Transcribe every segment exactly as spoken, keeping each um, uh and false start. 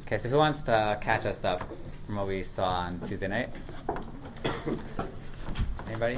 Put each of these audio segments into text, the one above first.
Okay, so who wants to catch us up from what we saw on Tuesday night? Anybody?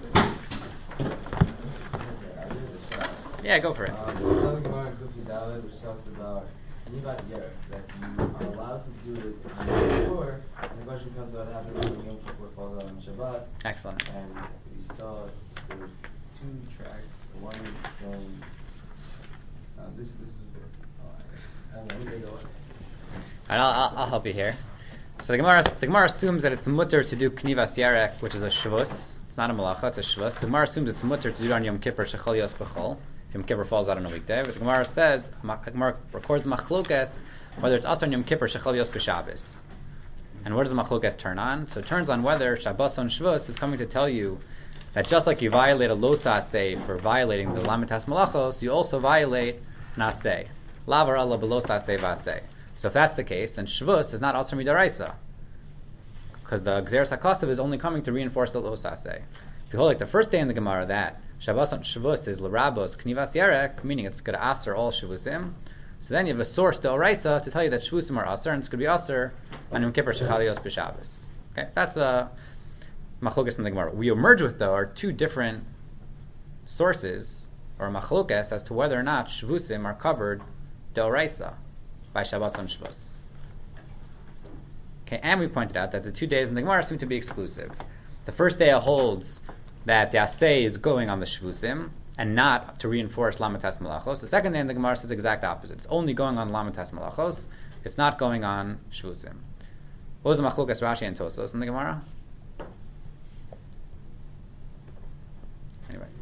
Yeah, go for it. Um, so some Gemara in Kufi Dalet, which talks about Nivat Yer, that you are allowed to do it on Yom Kippur, and the question comes about what happens when Yom Kippur falls out on Shabbat. Excellent. And we saw there were two tracks. One saying, uh, this this is good. Oh, I don't know, let me go. All right, I'll, I'll, I'll help you here. So the Gemara, the Gemara assumes that it's mutter to do knivas yarek, which is a shvus. It's not a malacha, it's a shvus. The Gemara assumes it's mutter to do it on Yom Kippur, shechol yos b'chol. Yom Kippur falls out on a weekday. But the Gemara says, the Gemara records machlokes, whether it's also on Yom Kippur, shechol yos b'Shabbos. And where does the machlokes turn on? So it turns on whether Shabbos on Shvus is coming to tell you that just like you violate a lo saseh for violating the lamitas malachos, you also violate naseh. Lavar Allah belo saseh vaseh. So if that's the case, then Shvus is not Asr Midaraisa, because the Gzeres HaKasav is only coming to reinforce the Lo Saseh. If you hold like the first day in the Gemara that Shabbos on Shvus is L'Rabos Knivas Yarek, meaning it's going to Asr all Shvusim, so then you have a source to Oraisa to tell you that Shvusim are Asr, and it's going to be Asr on Yom Kippur Shechalios B'Shabbos. Okay, that's the Machlokes in the Gemara. We emerge with, though, are two different sources, or Machlokes, as to whether or not Shvusim are covered de Oraisa by Shabbos on Shabbos. Okay, and we pointed out that the two days in the Gemara seem to be exclusive. The first day holds that the Aseh is going on the Shvusim and not to reinforce Lamitas Malachos. The second day in the Gemara says the exact opposite. It's only going on Lamitas Malachos. It's not going on Shvusim. What was the Machlokas Rashi and Tosos in the Gemara? Anyway.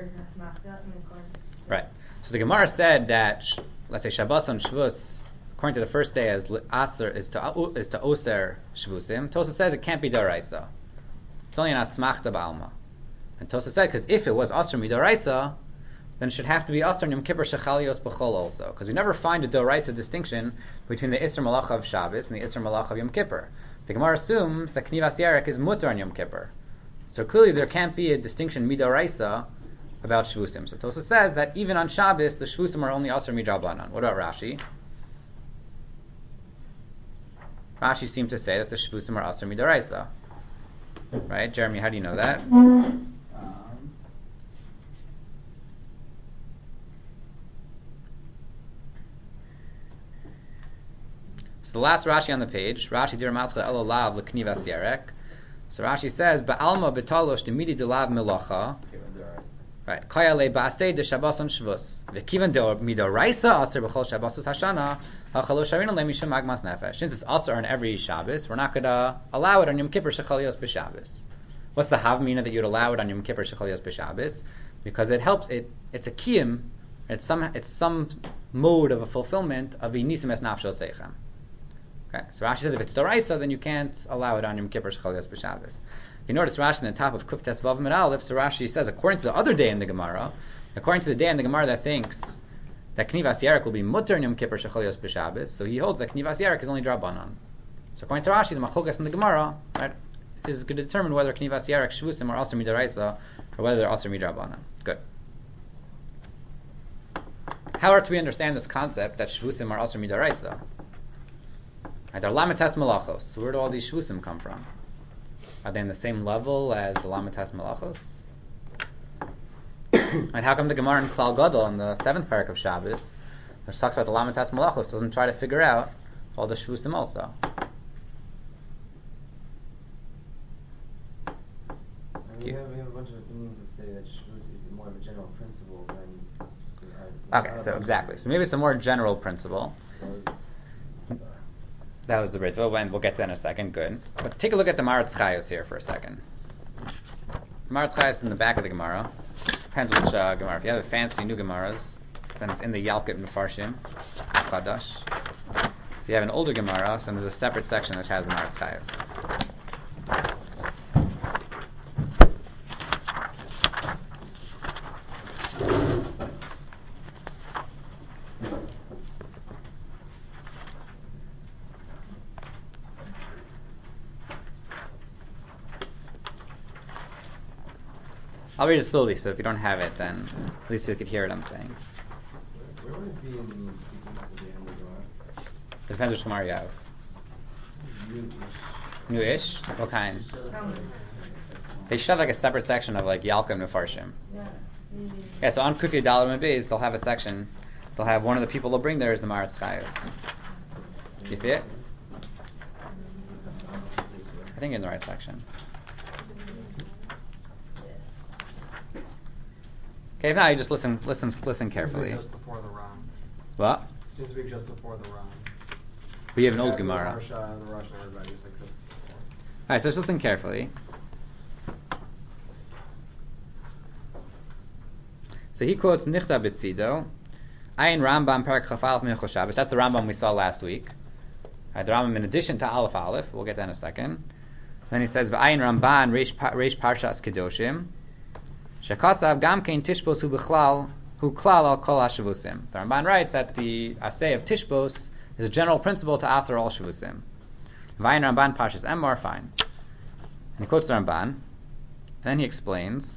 Right. So the Gemara said that, let's say, Shabbos on Shvus, according to the first day, as Aser is to is to Oser Shvusim. Tosa says it can't be Daraisa. It's only an Asmachta Ba'alma. And Tosa said, because if it was Aser Midaraisa, then it should have to be Aser Yom Kippur Shechalios B'chol also. Because we never find a Daraisa distinction between the Isser Malacha of Shabbos and the Isser Malacha of Yom Kippur. The Gemara assumes that Knivas Yarek is Mutter on Yom Kippur. So clearly there can't be a distinction Midaraisa about Shvusim. So Tosa says that even on Shabbos, the Shvusim are only Aser Midrabanan. What about Rashi? Rashi seems to say that the Shvusim are Aser Midaraisa. Right? Jeremy, how do you know that? Um, so the last Rashi on the page, Rashi dir mascha elo lav leknivas yarek. So Rashi says, Ba'alma betalosh demidi de lav melacha. Right. Kaya le ba'aseh de Shabbos on Shvus. V'kivan de midoraisa aser b'chol Shabbosus hashana. Hachalo sharina le mishum magmas nefesh. Since it's aser on every Shabbos, we're not going to allow it on Yom Kippur shechalios b'Shabbos. What's the havmina that you'd allow it on Yom Kippur shechalios b'Shabbos? Because it helps. It it's a kiyum. It's some it's some mode of a fulfillment of inisim es nafsho seichem. Okay. So Rashi says if it's doraisa, then you can't allow it on Yom Kippur shechalios b'Shabbos. You notice Rashi in the top of Kuf Tes Vav Mid Aleph, so Rashi says, according to the other day in the Gemara, according to the day in the Gemara that thinks that Knivas Yarek will be Mutter in Yom Kippur Shechalios B'Shabbos, so he holds that Knivas Yarek is only Drabanan. So according to Rashi, the Machlokes in the Gemara, right, is going to determine whether Knivas Yarek Shvusim are Aser Midaraisa or whether they're Aser Midrabanan. Good. How are we understand this concept that Shvusim are Aser Midaraisa? Right, they're Lamitas Malachos. So where do all these Shvusim come from? Are they in the same level as the Lamitas Malachos? And how come the Gemara in Klal Gadol in the seventh parak of Shabbos, which talks about the Lamitas Malachos, doesn't try to figure out all the Shvusim also? and we, have, we have a bunch of opinions that say that Shvut is more of a general principle than a specific. Okay, so exactly. So maybe it's a more general principle. Those, That was the Ritva, and we'll get to that in a second. Good. But take a look at the Maratz Chayos here for a second. Maratz Chayos is in the back of the Gemara. Depends which uh, Gemara. If you have a fancy new Gemaras, then it's in the Yalkut Mefarshim, Chadash. If you have an older Gemara, then there's a separate section which has the Maratz Chayos. I'll read it slowly, so if you don't have it, then at least you could hear what I'm saying. where would it be in the sequence of the end of the Gemara? It depends which Gemara you have. new ish. New-ish? What kind? They should have like a separate section of like Yalkum Mefarshim. Yeah. Yeah, so on Kufi Dalam and Beis, they'll have a section. They'll have one of the people they'll bring there is the Maratz Chayes. Do you see it? I think you're in the right section. Okay, if not, you just listen, listen, listen carefully. Just before the round. What? Seems to be just before the round. We have an old After Gemara. The Parsha and the Russian, everybody is like just before. All right, so just listen carefully. So he quotes Nichta B'tzido, Ayin Rambam Parak Chafalef Minchos Shabbos. That's the Rambam we saw last week. Right, the Rambam in addition to Aleph Aleph. We'll get that in a second. Then he says V'ayin Ramban Reish pa- Reish Parshas Kedoshim Shekasav Gam Kein Tishbos Hu B'chlal Hu Klal Al Kol HaShavusim. The Ramban writes that the assay of Tishbos is a general principle to Aser all Shavusim. V'ayin Ramban Parshas Emor, fine. And he quotes the Ramban. And then he explains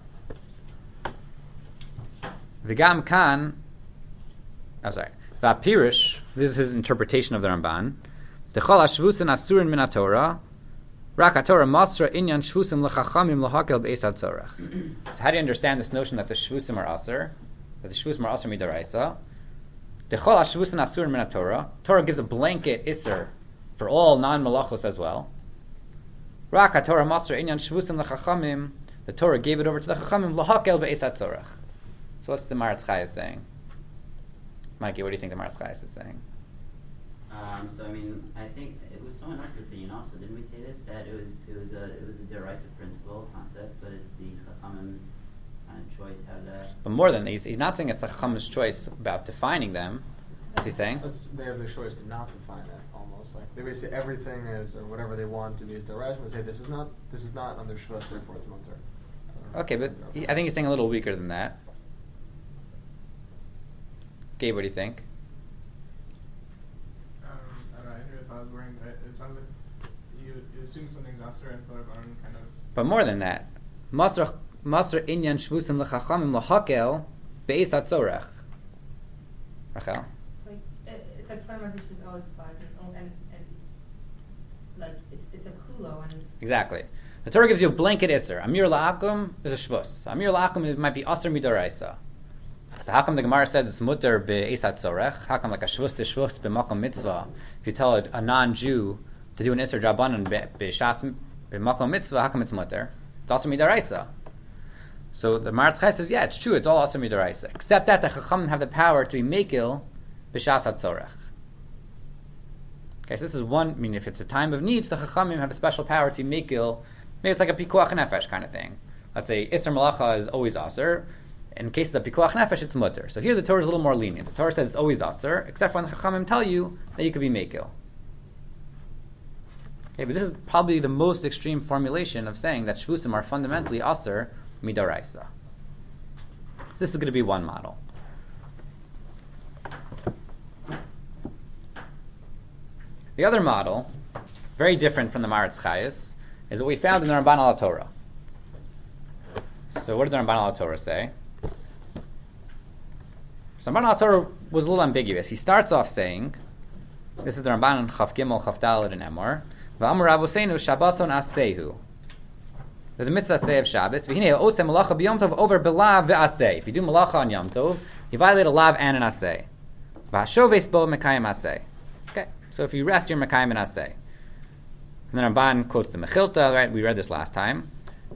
V'gam kan, I'm sorry, V'apirish, this is his interpretation of the Ramban, D'chol hashvusin asurin min ha-Torah, rak ha-Torah masra inyan shvusim l'chachamim l'hakel b'eis ha-tzorach. So how do you understand this notion that the shvusim are asur, that the shvusim are asur midaraisa? D'chol hashvusin asurin min ha-Torah, Torah gives a blanket isur for all non-malachos as well. Rak ha-Torah masra inyan shvusim l'chachamim, the Torah gave it over to the chachamim l'hakel b'eis ha-tzorach. So what's the Maratz Chayes saying? Mikey, what do you think the Maratz Chayes is saying? Um, so I mean, I think it was someone else's opinion also. Didn't we say this? That it was it was a it was a derisive principle concept, but it's the Chachamim's kind of choice how to. But more than he's, he's not saying it's the Chacham's choice about defining them. What's he saying? It's, they have the choice to not define it, almost like they basically everything is or whatever they want to use their Rashi and say this is not this is not under Shvus, therefore it's Mutter. Okay, but he, I think he's saying a little weaker than that. Gabe, what do you think? Um, I don't know, I didn't really thought I was worrying, but it, it sounds like you, you assume something's Asur until everyone kind of... But more than that. Masr Masr inyan shvusim l'chachamim l'hakel be'ez hatzorech. Rachel? It's like, it, it's like Farmer Fish was always applies and, and, and like, it's it's a kulo and... Exactly. The Torah gives you a blanket isser. Amir la'akum is a shvus. Amir la'akum it might be asr midaraisa. So how come the Gemara says it's mutter be'ez hatzorech? How come like a shvus to shvus b'makom mitzvah? If you tell a, a non-Jew to do an isser drabanan be'shas b'makom mitzvah, how come it's mutter? It's also midaraisa. So the Maratz Chayes says, yeah, it's true, it's all also midaraisa. Except that the Chachamim have the power to be mekil b'shas hatzorech. Okay, so this is one, I mean, if it's a time of needs, the Chachamim have a special power to be mekil. Maybe it's like a pikuach nefesh kind of thing. Let's say isser malacha is always aser. In case of the pikuach nefesh, it's mutter. So here the Torah is a little more lenient. The Torah says it's always aser, except when the Chachamim tell you that you could be mekil. Okay, but this is probably the most extreme formulation of saying that shvusim are fundamentally aser midaraisa. This is going to be one model. The other model, very different from the Maratz Chayes, is what we found in the Ramban al Torah. So what did the Ramban al Torah say? So Ramban al Torah was a little ambiguous. He starts off saying, this is the Ramban on Chaf Gimel, Chaf Daled, and Emor, V'amar Rabbeinu Shabbason Asehu. There's a mitzvah say of Shabbos. V'hinei oseh malacha b'yom tov over belav ve'aseh. If you do malacha on Yom Tov, you violate a lav and an aseh. V'hashoves bo mekayim aseh. Okay, so if you rest, you're mekayim and aseh. And then Ramban quotes the Mechilta, right? We read this last time.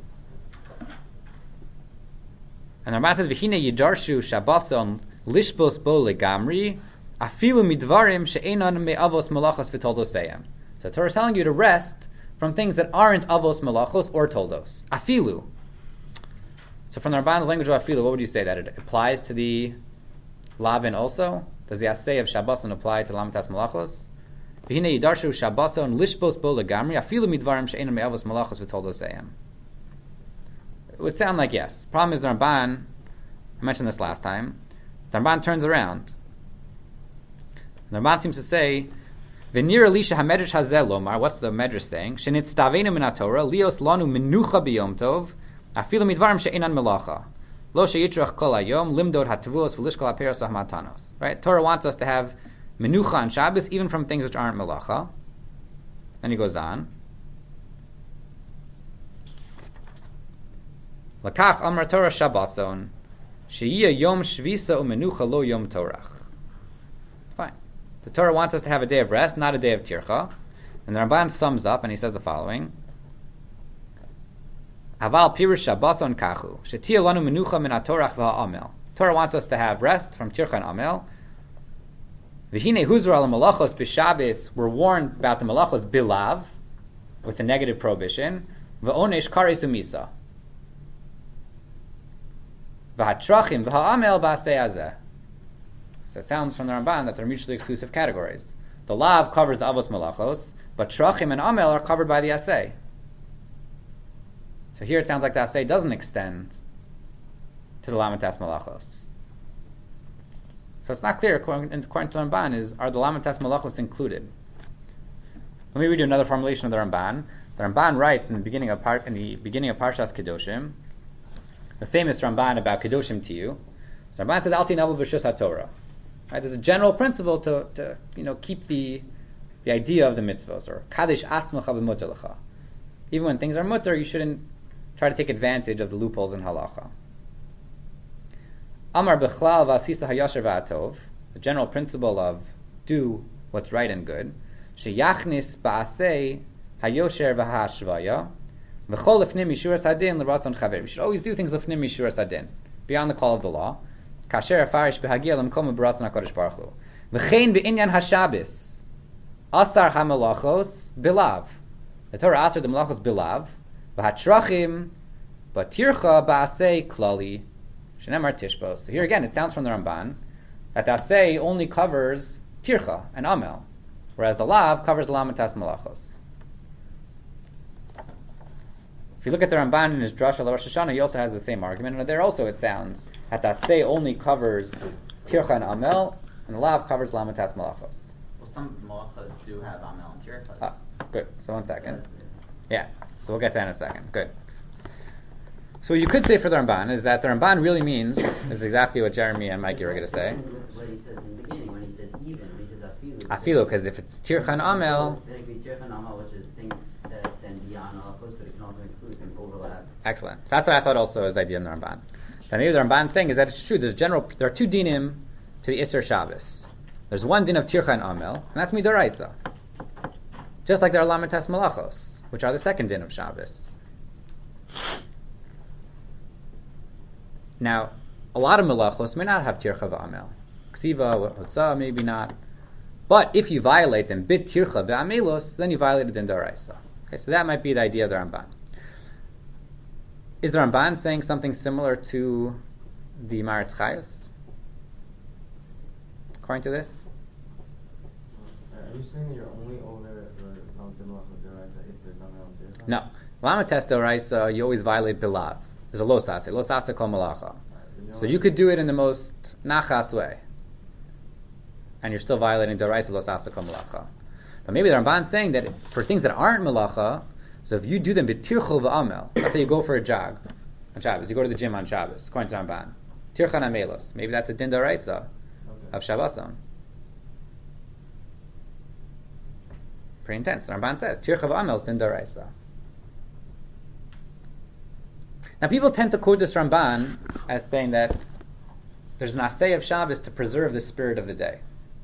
And Ramban says, V'hinei yidarshu Shabbason lishbos bo legamri afilu midvarim she'enon me'avos malachos v'toldoseyem. So the Torah is telling you to rest from things that aren't avos malachos or toldos. Afilu. So from the Ramban's language of afilu, what would you say? That it applies to the lavin also? Does the asay of Shabboson apply to lamitas malachos? V'hinei yidarshu Shabboson lishbos bo legamri afilu midvarim she'enon me'avos malachos v'toldoseyem. It would sound like yes. Problem is the Ramban, I mentioned this last time, the Ramban turns around. The Ramban seems to say, V'nir Elisha hamedrash hazeh lomar. What's the medrash saying? Shenitz taveinu min haTorah lios lanu menucha biyom tov afilu midvarim she'enan melacha lo sheyitrach kol hayom limdod hatavus v'lishkol haperos v'hamatanos. Right? Torah wants us to have menucha on Shabbos even from things which aren't melacha. Then he goes on. Lakach amar Torah Shabbason, she'iyah yom shvisa u'menucha lo yom torach. Fine. The Torah wants us to have a day of rest, not a day of tircha. And the Ramban sums up and he says the following. Aval pirush Shabbason kachu, she'tiyah lanu menucha min hatorach v'ha'amel. Torah wants us to have rest from tircha and amel. V'hine huzra al malachos b'Shabbos, we're warned about the malachos bilav, with a negative prohibition. V'onesh kares umisa. V'hatrachim v'ha'amel b'aseh hazeh. So it sounds from the Ramban that they're mutually exclusive categories. The lav covers the avos malachos, but trachim and amel are covered by the aseh. So here it sounds like the aseh doesn't extend to the lamentas malachos. So it's not clear, according, according to the Ramban, is are the lamentas malachos included? Let me read you another formulation of the Ramban. The Ramban writes in the beginning of par, in the beginning of Parshas Kedoshim, the famous Ramban about Kedoshim Tiyu. The Ramban says, "Al tinavu b'shus haTorah." Right? There's a general principle to, to you know keep the the idea of the mitzvahs, or kadesh asmacha b'mutar lecha. Even when things are mutar, you shouldn't try to take advantage of the loopholes in halacha. Amar b'chlal v'asisa hayasher v'atov, the general principle of do what's right and good. Sheyachnis ba'asei hayosher v'hashvaya v'chol lefnim mishuras hadin l'ratzon chaver. We should always do things lefnim mishuras hadin, beyond the call of the law. Kasher afarish b'hagia l'mkom b'ratzon hakadosh baruch hu. V'chein b'inyan hashabis asar hamalachos bilav. The Torah asar the malachos bilav v'hatrachim b'tircha ba'asei klali. Shenemar tishbos. So here again, it sounds from the Ramban that the aseh only covers tircha and amel, whereas the lav covers the lamentas malachos. If you look at the Ramban in his Drush al Rosh Hashanah, he also has the same argument, and there also it sounds that the aseh only covers tircha and amel, and the lav covers lamentas malachos. Well, some malachos do have amel and tirchas. Ah, good. So one second. Yeah. So we'll get to that in a second. Good. So what you could say for the Ramban is that the Ramban really means, is exactly what Jeremy and Mikey were going to say. What he says in the beginning, when he says even, when he says afilu. Afilu, because if it's tircha and amel. Then it could be tircha and amel, which is things that extend beyond malachos, but it can also include some overlap. Excellent. So that's what I thought also was the idea in the Ramban. That maybe the Ramban saying is that it's true. There's general. There are two dinim to the Isser Shabbos. There's one din of tircha and amel, and that's midoraisa. Just like there are lamentas malachos, which are the second din of Shabbos. Now, a lot of melachos may not have tircha v'amel. Ksiva, hotzah, maybe not. But if you violate them, bit tircha v'amelos, then you violated din daraisa. Okay, so that might be the idea of the Ramban. Is the Ramban saying something similar to the Maritz Chayos? According to this? Are you saying that you're only over the lamentas malachos deraisa if there's amel and tircha? No. Lamentas daraisa, you always violate bilav. There's a los ase. Los ase kol malacha. So you could do it in the most nachas way, and you're still violating daraisa los ase kol malacha. But maybe the Ramban's saying that for things that aren't malacha, so if you do them b'tircha v'amel, let's say you go for a jog on Shabbos, you go to the gym on Shabbos, according to the Ramban, tircha and amelos, maybe that's a din daraisa Okay. of Shabboson. Pretty intense. The Ramban says tircha v'amel is din daraisa. Now people tend to quote this Ramban as saying that there's an aseh of Shabbos to preserve the spirit of the day.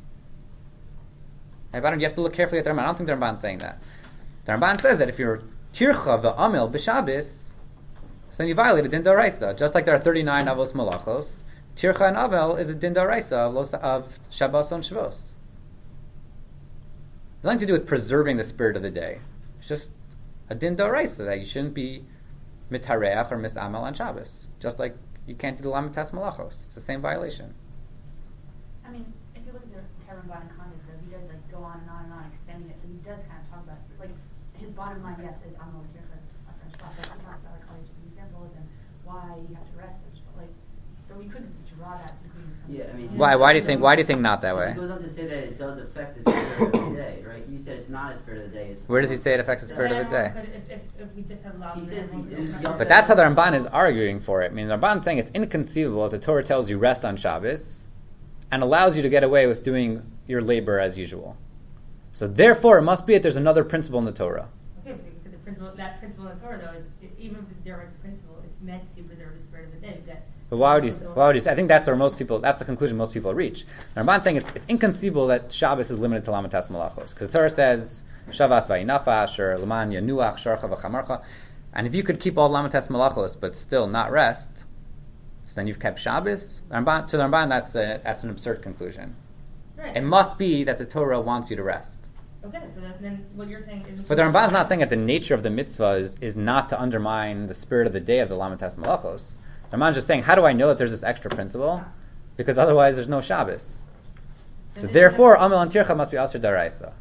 You have to look carefully at the Ramban. I don't think the Ramban is saying that. The Ramban says that if you're tircha v'amel b'Shabbos, then you violated din daraisa. Just like there are thirty-nine avos malachos, tircha and amel is a din daraisa of, of Shabbos on Shavuos. It's nothing to do with preserving the spirit of the day. It's just a din daraisa that you shouldn't be mitareach or misamal on Shabbos. Just like you can't do the lamentas malachos. It's the same violation. I mean, if you look at the Ramban in context, though, he does like go on and on and on extending it, so he does kind of talk about it. Like his bottom line, yes, is amal tircha asar shvat. But he talks about like all these different examples and why you have to rest. But like, so we could draw that conclusion from. Yeah, I mean. Why? Why do you think? Why do you think not that way? He goes on to say that it does affect the spirit of the day, right? You said it's not a spirit of the day. It's Where does he say it affects the spirit of the day? But if, if, if we just have law, He says he- then he- we'll- But that's how the Ramban is arguing for it. I mean, the Ramban is saying it's inconceivable that the Torah tells you rest on Shabbos and allows you to get away with doing your labor as usual. So therefore, it must be that there's another principle in the Torah. Okay, so, so the principle, that principle in the Torah though is, it, even if it's a direct principle, it's meant to preserve the spirit of the day. That But why would you? Why would you? Say, I think that's where most people. That's the conclusion most people reach. And Ramban saying it's, it's inconceivable that Shabbos is limited to Lamatas Malachos, because Torah says Shavas va'inafash or Laman Yanuach Sharcha v'chamarcha, and if you could keep all Lamatas Malachos but still not rest, so then you've kept Shabbos. Ramban, to the Ramban, that's a, that's an absurd conclusion. right. It must be that the Torah wants you to rest. Okay, so that, then what you're saying is. But the Ramban's not saying that the nature of the mitzvah is, is not to undermine the spirit of the day of the Lamatas Malachos. The Ramban's just saying, how do I know that there's this extra principle? Because otherwise there's no Shabbos. So And therefore, Amel and Tircha must be Asr Daraisa.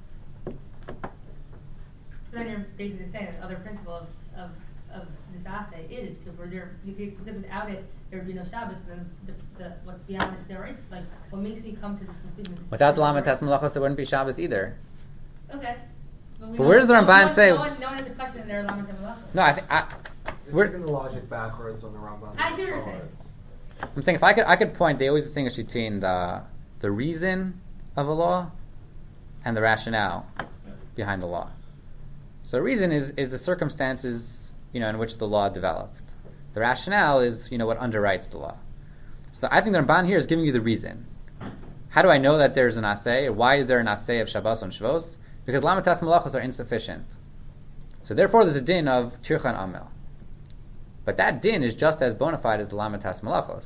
Then you're basically saying that other principle of, of, of this assay is to preserve, because without it, there would be no Shabbos, then the, the, what's beyond this, there, right? Like, what makes me come to this conclusion? that this Without the spirit of Lamatas Malachos, there wouldn't be Shabbos either. Okay. But, we But know- where does the no Ramban one- say- No one, no one has a question in their Lamed Malachos. No, I think I, It's we're, taking the logic backwards on the Rambam. I see what you're saying. forwards. I'm saying if I could, I could point. They always distinguish between the the reason of a law and the rationale behind the law. So the reason is is the circumstances, you know, in which the law developed. The rationale is, you know, what underwrites the law. So I think the Ramban here is giving you the reason. How do I know that there's an asay? Why is there an asay of Shabbos on Shavuos? Because Lamatas Malachos are insufficient. So therefore, there's a din of Tircha and Amel. But that din is just as bona fide as the Lamatas Malachos.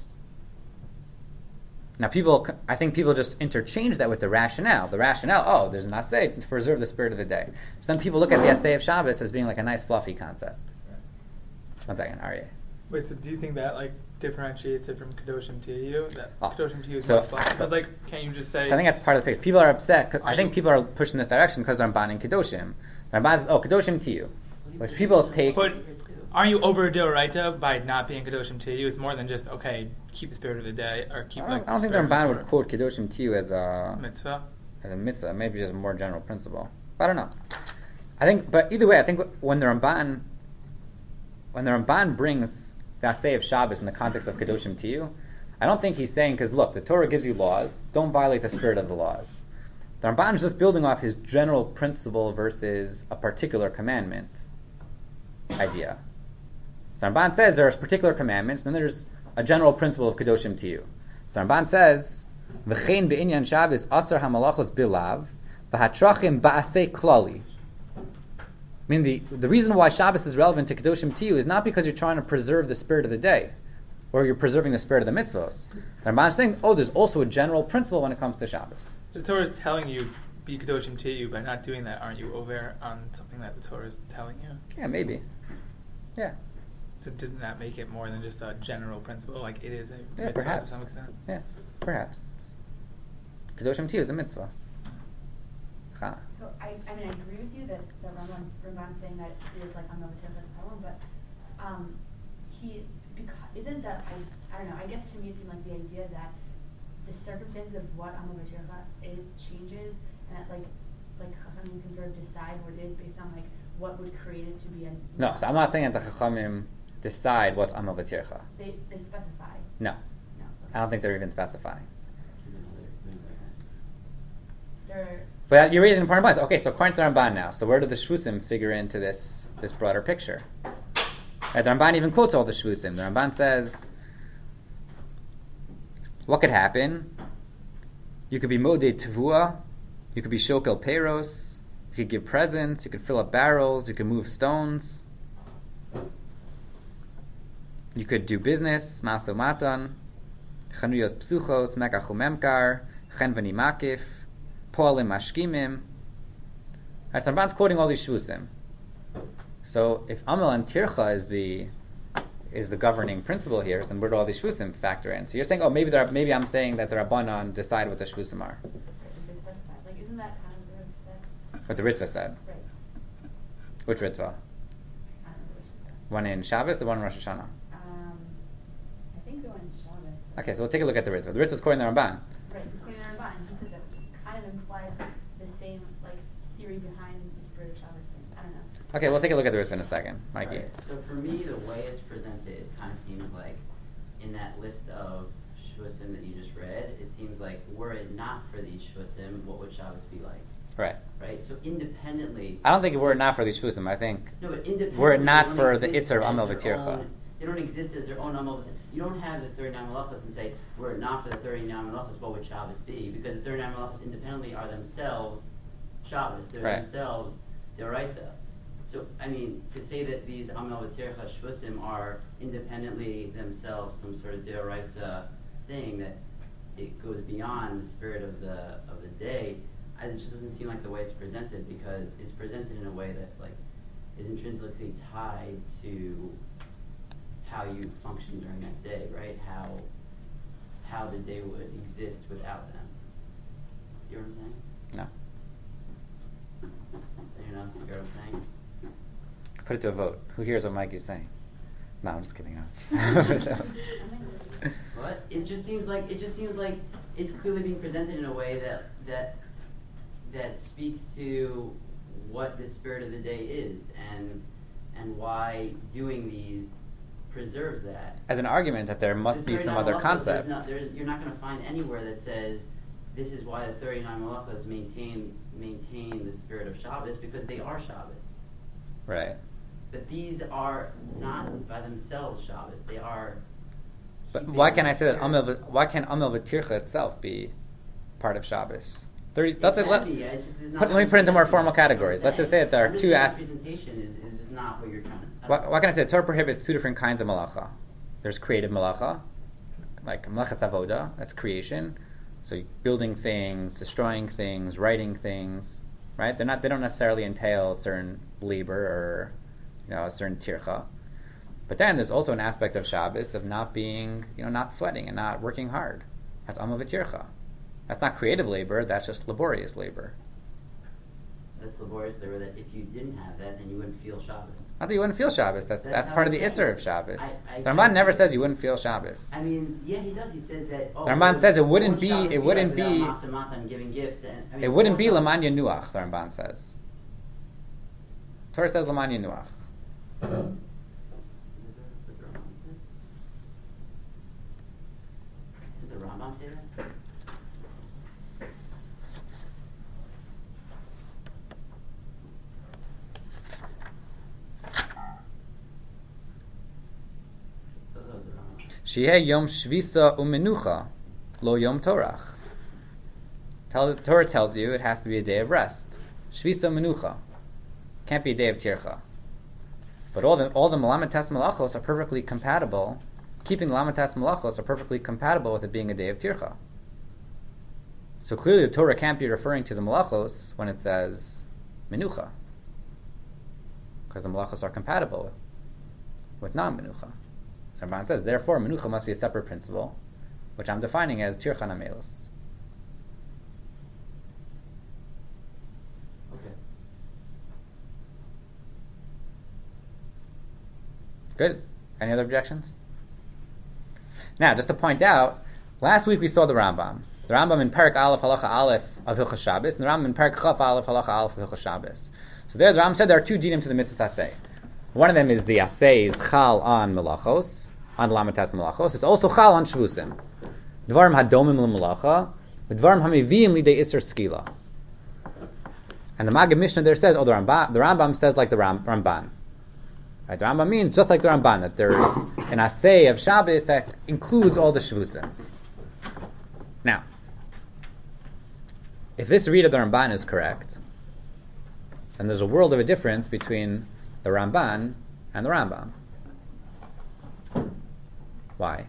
Now, people, I think people just interchange that with the rationale. The rationale, oh, there's an asay to preserve the spirit of the day. Some people look at the asay of Shabbos as being like a nice fluffy concept. One second, Aryeh. Wait, so do you think that like differentiates it from Kedoshim Tiyu? That Oh, Kedoshim Tiyu is so- more fluffy. So so- it's like, can't you just say? So I think that's part of the picture. People are upset. 'Cause I Are think you- people are pushing this direction because they're Ramban and Kedoshim. The Ramban says, oh, Kedoshim to you. Which people take... But aren't you over Doraita by not being Kedoshim Tiyu? It's more than just, okay, keep the spirit of the day, or keep I don't, like I don't think the spirit of Ramban the would quote Kedoshim to you as a... mitzvah. as a mitzvah, maybe just a more general principle. But I don't know. I think, but either way, I think when the Ramban, when the Ramban brings the Asay of Shabbos in the context of Kedoshim to you, I don't think he's saying, because look, the Torah gives you laws, don't violate the spirit of the laws. The Ramban is just building off his general principle versus a particular commandment idea. So Ramban says there are particular commandments, and then there's a general principle of Kedoshim to you. So Ramban says, V'chein be'inyan Shabbos asar hamalachos bilav, v'hatrachim ba'asei klali. I mean, the, the reason why Shabbos is relevant to Kedoshim to you is not because you're trying to preserve the spirit of the day, or you're preserving the spirit of the mitzvos. The Ramban is saying, oh, there's also a general principle when it comes to Shabbos. The Torah is telling you, be Kedoshim Tiyu. By not doing that, aren't you over on something that the Torah is telling you? Yeah, maybe. Yeah, So doesn't that make it more than just a general principle? Like it is a yeah, mitzvah perhaps. to some extent? Yeah, perhaps. Kedoshim to you is a mitzvah. Chana. So I, I mean, I agree with you that the Ramban, Ramban saying that it is like on the Matilda's poem, but um, he, because, isn't that, I, I don't know, I guess to me it seemed like the idea that the circumstances of what Amal B'Tircha is changes, and that like, like Chachamim can sort of decide what it is based on like what would create it to be a... No, so I'm not saying that the Chachamim decide what's Amal V'Tircha. They, they specify. No. No. I don't think they're even specifying. They're... But you're raising an important point. Okay, so according to the Ramban now, so where do the Shvusim figure into this this broader picture? Right, the Ramban even quotes all the Shvusim. The Ramban says, what could happen? You could be Modeh Tevua, you could be Shokel Peiros, you could give presents, you could fill up barrels, you could move stones, you could do business, Maso Matan, Chanuyos Psuchos, Mekachu Memkar, Chen V'ni Makif, Poalim Mashkimim. Right, so Ramban's quoting all these shvusim. So if Amal and Tircha is the is the governing principle here, then where do all these shvusim factor in? So you're saying, oh, maybe there are, maybe I'm saying that the Rabbanon decide what the shvusim are. They specify. Like, isn't that kind of what it said? What the Ritva said. Right. Which Ritva? I don't know what she said. One in Shabbos, the one in Rosh Hashanah. Um, I think the one in Shabbos. Okay, so we'll take a look at the Ritva. The Ritva is quoting the Ramban. Right, he's quoting the Ramban. He says that kind of implies the same like theory behind the spirit of Shabbos thing. I don't know. Okay, we'll take a look at the Ritva in a second. Mikey. Right. So for me, the way it's presented, it kind of seems like in that list of shvusim that you just read, it seems like were it not for these shvusim, what would Shabbos be like? Right. Right? So independently. I don't think were it not for these shvusim. I think No, but independently. were it they not don't for the exist Isser of as Amel their V'tircha. own- They don't exist as their own Amel. You don't have the thirty-nine malachos and say, were it not for the thirty-nine malachos, what would Shabbos be? Because the thirty-nine malachos independently are themselves Shabbos. They're Right. themselves D'oraisa. So, I mean, to say that these Amel V'tircha Shvusim are independently themselves some sort of D'oraisa thing, that it goes beyond the spirit of the of the day, I, it just doesn't seem like the way it's presented, because it's presented in a way that, like, is intrinsically tied to how you function during that day, right? How how the day would exist without them. You know what I'm saying? No. Does anyone else hear what I'm saying? Put it to a vote. Who hears what Mike is saying? No, I'm just kidding. No. What? It just seems like it just seems like it's clearly being presented in a way that that that speaks to what the spirit of the day is, and and why doing these preserves that. As an argument that there must The be some thirty-nine other malachos, concept. there's not- there's- you're not going to find anywhere that says this is why the thirty-nine malachos maintain maintain the spirit of Shabbos, because they are Shabbos. Right. But these are not by themselves Shabbos. They are. But keeping why can't I the say that spirit. Amel? V- Why can't Amel V'tircha itself be part of Shabbos? Thirty. It Let's, can let, be, it's just- it's not put, let me how put it into more you formal present it. categories. Let's just say that there are I'm just two saying aspects. the presentation is, is just not what you're trying to. I Why, don't why know. can I say the Torah prohibits two different kinds of malacha? There's creative malacha, like malachas avoda, that's creation. So you're building things, destroying things, writing things, right? They're not. They don't necessarily entail a certain labor or, you know, a certain tircha. But then there's also an aspect of Shabbos of not being, you know, not sweating and not working hard. That's Amel V'tircha. That's not creative labor. That's just laborious labor. That's laborious labor. That if you didn't have that, then you wouldn't feel Shabbos. Not that you wouldn't feel Shabbos. That's That's that's, how part of the it's Isser saying. of Shabbos. I- I- the Ramban I- never says you wouldn't feel Shabbos. I mean, yeah, he does. He says that. Oh, The Ramban what says it would- what wouldn't would be- Shabbos it wouldn't like be- without Masamata and giving gifts. And, I mean, It wouldn't what be would- Lamanya Nuach, the Ramban says. Torah says Lamanya Nuach. Did the Rambam say that? I thought that was the Rambam. Sheheh Yom Shvisa Umenucha, Lo Yom Torach. Tell, the Torah tells you it has to be a day of rest. Shvisa Menucha. Can't be a day of tircha. But all the all the Melamatas Malachos are perfectly compatible. Keeping the Melamatas Malachos are perfectly compatible with it being a day of tircha. So clearly the Torah can't be referring to the Malachos when it says Menucha. Because the Malachos are compatible with, with non-Menucha. So Ramban says, therefore, Menucha must be a separate principle, which I'm defining as Tircha Namelos. Okay. Good. Any other objections? Now, just to point out, last week we saw the Rambam. The Rambam in Perek Aleph Halacha Aleph of Hilchos Shabbos, and the Rambam in Perek Chaf Aleph Halacha Aleph of Hilchos Shabbos. So there, the Rambam said there are two dinim to the mitzvah aseh. One of them is the aseh is chal on melachos, on lamatas melachos. It's also chal on shvusim. Dvarim hadomim l'melacha, dvarim hamivim lidei iser skila. And the Maggid Mishnah there says, oh, the Rambam, the Rambam says like the Ram, Ramban. Right, the Rambam means just like the Ramban, that there is an aseh of Shabbos that includes all the shvusim. Now, if this read of the Ramban is correct, then there's a world of a difference between the Ramban and the Rambam. Why?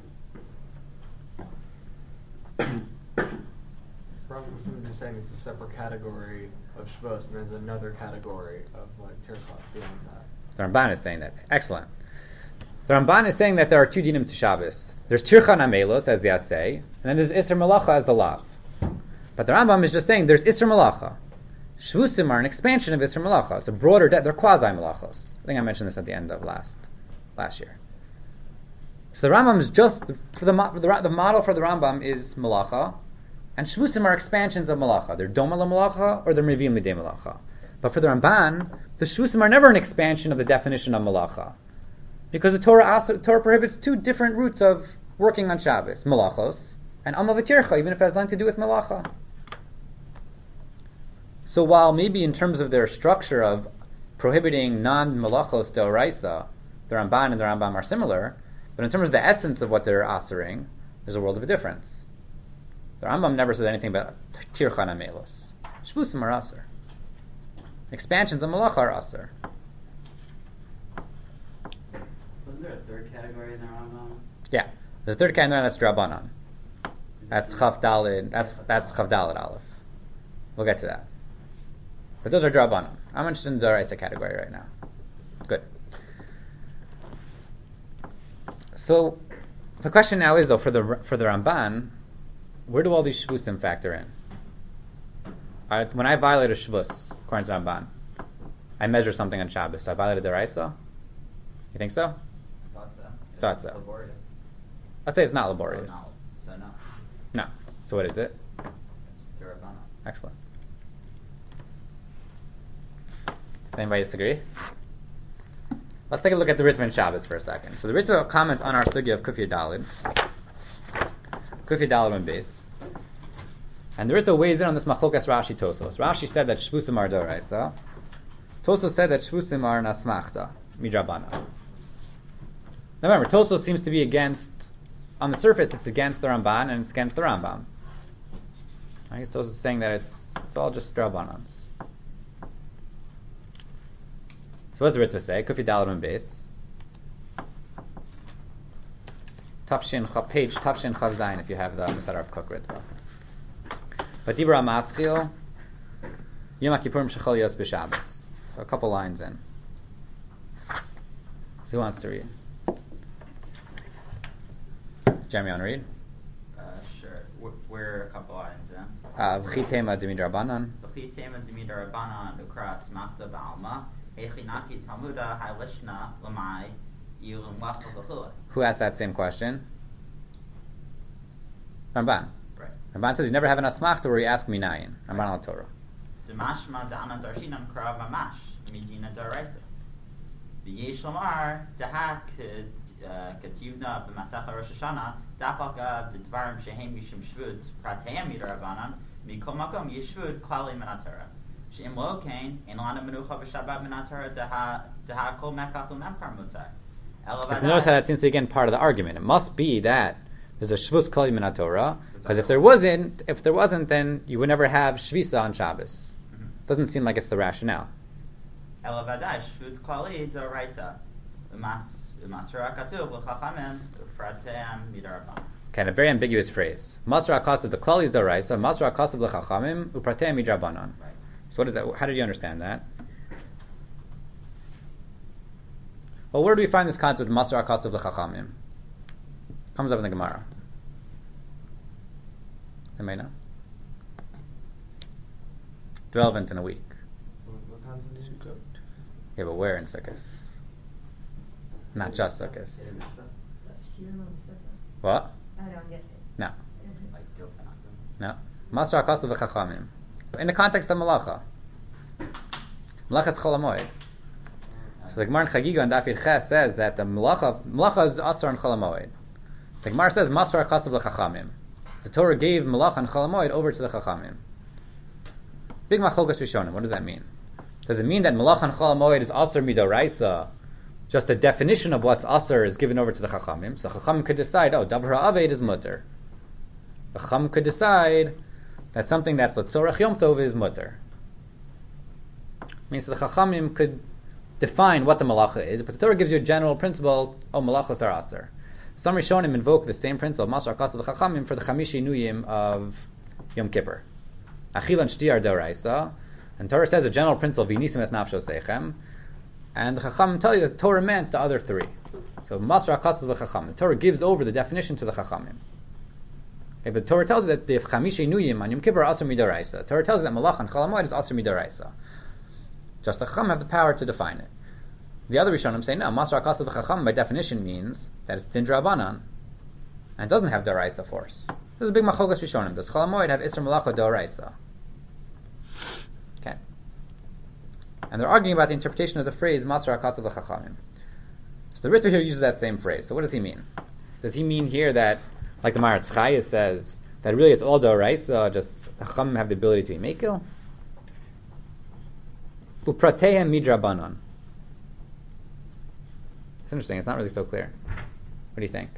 Rambam is just saying it's a separate category of Shavuos, and there's another category of like Tirchot beyond that. The Ramban is saying that. Excellent. The Ramban is saying that there are two dinim to Shabbos. There's Tircha Namelos as the Aseh, and then there's Isser Malacha as the Lav. But the Rambam is just saying there's Isser Malacha. Shvusim are an expansion of Isser Malacha. It's a broader, de- they're quasi-Malachos. I think I mentioned this at the end of last last year. So the Rambam is just, for the, the, the model for the Rambam is Malacha, and Shvusim are expansions of Malacha. They're Doma la Malacha or they're Mevim Lidei Malacha. But for the Ramban, the Shvusim are never an expansion of the definition of Malacha. Because the Torah also, Torah prohibits two different routes of working on Shabbos, Malachos and Amel V'tircha, even if it has nothing to do with Malacha. So while maybe in terms of their structure of prohibiting non-malachos deoraisa, the Ramban and the Rambam are similar, but in terms of the essence of what they're asering, there's a world of a difference. The Rambam never says anything about tirchan amelos. Shvusim are aser. Expansions of malacha are aser. Wasn't there a third category in the Rambam? Yeah, the third category that's drabanan. That's chav dalid. That's that's chav dalid aleph. We'll get to that. But those are drabanan. I'm interested in the daraisa category right now. Good. So the question now is though for the for the Ramban, where do all these shvusim factor in? All right, when I violate a shvus, according to Ramban, I measure something on Shabbos. Do I violate a daraisa? You think so? Thought so. Thought It's so. laborious. I'd say it's not So laborious. no. So no. No. So what is it? It's Durabana. Excellent. Does anybody disagree? Let's take a look at the Ritva and Shabbos for a second. So the Ritva comments on our sugya of Kufya Dalid. Kufya Dalid and base. And the Ritva weighs in on this Machokas Rashi Tosos. Rashi said that Shvusim are Doraisa. Tosos said that Shvusim are Nasmachta, Midrabana. Now remember, Tosos seems to be against, on the surface it's against the Ramban and it's against the Rambam. I guess Tosos is saying that it's it's all just Drabanans. So what does the Ritva say? Kufi Dalad and base. Tafshin Chav, page Tafshin Chav Zayin if you have the Masar of Kuk Ritva. But Dibra Maschil Yom HaKippurim Shechol Yos B'Shabbos. So a couple lines in. So who wants to read? Jeremy, you want to read? Uh, sure. We're, we're a couple lines in. V'chi tema d'mid Rabbanan. V'chi tema d'mid Rabbanan ukra smachta ba'alma echinaki talmuda ha'lishna l'mai yulun wacha v'chula. Who asked that same question? Ramban. Right. Ramban says you never have an asmachta where you ask minayin. Ramban al Torah. D'mashma da'ana darshinan kra mamash midina daraisa. V'yesh lomar daha ketivna b'masecha Rosh Hashanah dafaka d'dvarim shehem mishum shvut prateim midrabanan mikol makom yeshvut klali minatara. She'im lo kain in lana menucha b'shabbat minatara daha daha kol mekach u'memkar mutar. So notice how that seems to be again part of the argument. It must be that there's a shvus klali minatorah, because if there wasn't, if there wasn't, then you would never have shvisa on Shabbos. Mm-hmm. Doesn't seem like it's the rationale. Elavadai shvut klali d'oraita u'masra katuv l'chachamim u'prateim midrabanan. Okay, a very ambiguous phrase. Masra akasav the klali is d'oraisa, masra akasav l'chachamim u'prateim midrabanan. Right. So what is that? How did you understand that? Well, where do we find this concept of Masra Akasav L'Chachamim? Comes up in the Gemara. Anybody know? Relevant in a week. What, what concept is it? Yeah, but where in Sukkot? Not just Sukkot. What? I don't guess it. No. Like Gilpin. No. Masra Akasav L'Chachamim. In the context of Malacha. Malacha is Chol HaMoed. So the Gemara in Chagiga and Daf Ches says that the Malacha, Malacha is Asar and Chol HaMoed. The Gemara says Masra Akasav L'Chachamim. The Torah gave Malacha and Chol HaMoed over to the Chachamim. Big Machlokas Rishonim. What does that mean? Does it mean that Malacha and Chol HaMoed is Asar Midoraisa? Just the definition of what's Asar is given over to the Chachamim. So Chachamim could decide, oh, Davar HaAved is Mutter. The Chacham could decide that something that's L'tzorach Yom Tov is Mutter. Means the Chachamim could define what the Malacha is, but the Torah gives you a general principle, oh, Malachos are Asar. Some Rishonim invoke the same principle, Masra Akasav L'Chachamim, for the Chamishi Nuyim of Yom Kippur. Achil and Shti are D'oraisa, and Torah says a general principle, V'nisim es nafsho seichem, and the Chachamim tell you that Torah meant the other three. So Masra Akasav L'Chachamim. The Torah gives over the definition to the Chachamim. If the Torah tells you that the Chamishi Nuyim on Yom Kippur are Asar Midoraisa, the Torah tells you that Malach and Chol HaMoed is Asar Midoraisa. Just the Chacham have the power to define it. The other Rishonim say no, Masra Akasav L'Chachamim by definition means that it's Din Drabanan, and it doesn't have Doraisa force. This is a big Machogas Rishonim. Does Chol HaMoed have Isra Malacha Doraisa? Okay. And they're arguing about the interpretation of the phrase Masra Akasav L'Chachamim. So the Ritva here uses that same phrase. So what does he mean? Does he mean here that, like the Maharatz Chayes says, that really it's all Doraisa, just the Chachamim have the ability to be Mekil? Upratehem midrabanan. It's interesting. It's not really so clear. What do you think?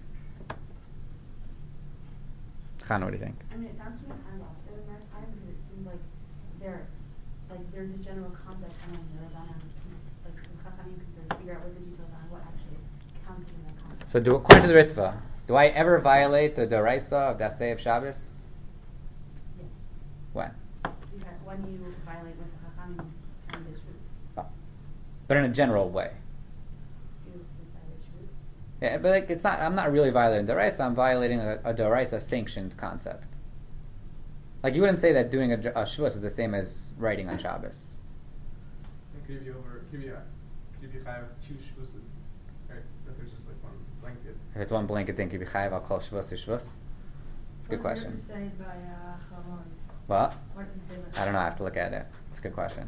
Chana, what do you think? I mean, it sounds to me kind of opposite of Maritime because it seems like there, like there's this general concept and then the Rabbanan, like the Chachamim can sort of figure out what the details are and what actually counts as in that concept. So, do, according to the Ritva, do I ever violate the Doraisa of Dasei of Shabbos? Yes. When? Because when you violate what the Chachamim tell you is true, Oh. But in a general way. you you violate true. Yeah, but like, it's not. I'm not really violating Doraisa. I'm violating a, a Doraisa sanctioned concept. Like you wouldn't say that doing a, a Shavuos is the same as writing on Shabbos. And could you be over? Could you could you have two shvuses? Right? That there's just like one blanket. If it's one blanket thing, could be chayav. I'll call Shavuos to Shavuos. It's a good question. What does it say by uh, Chavon? What? What does it say by I don't know. I have to look at it. It's a good question.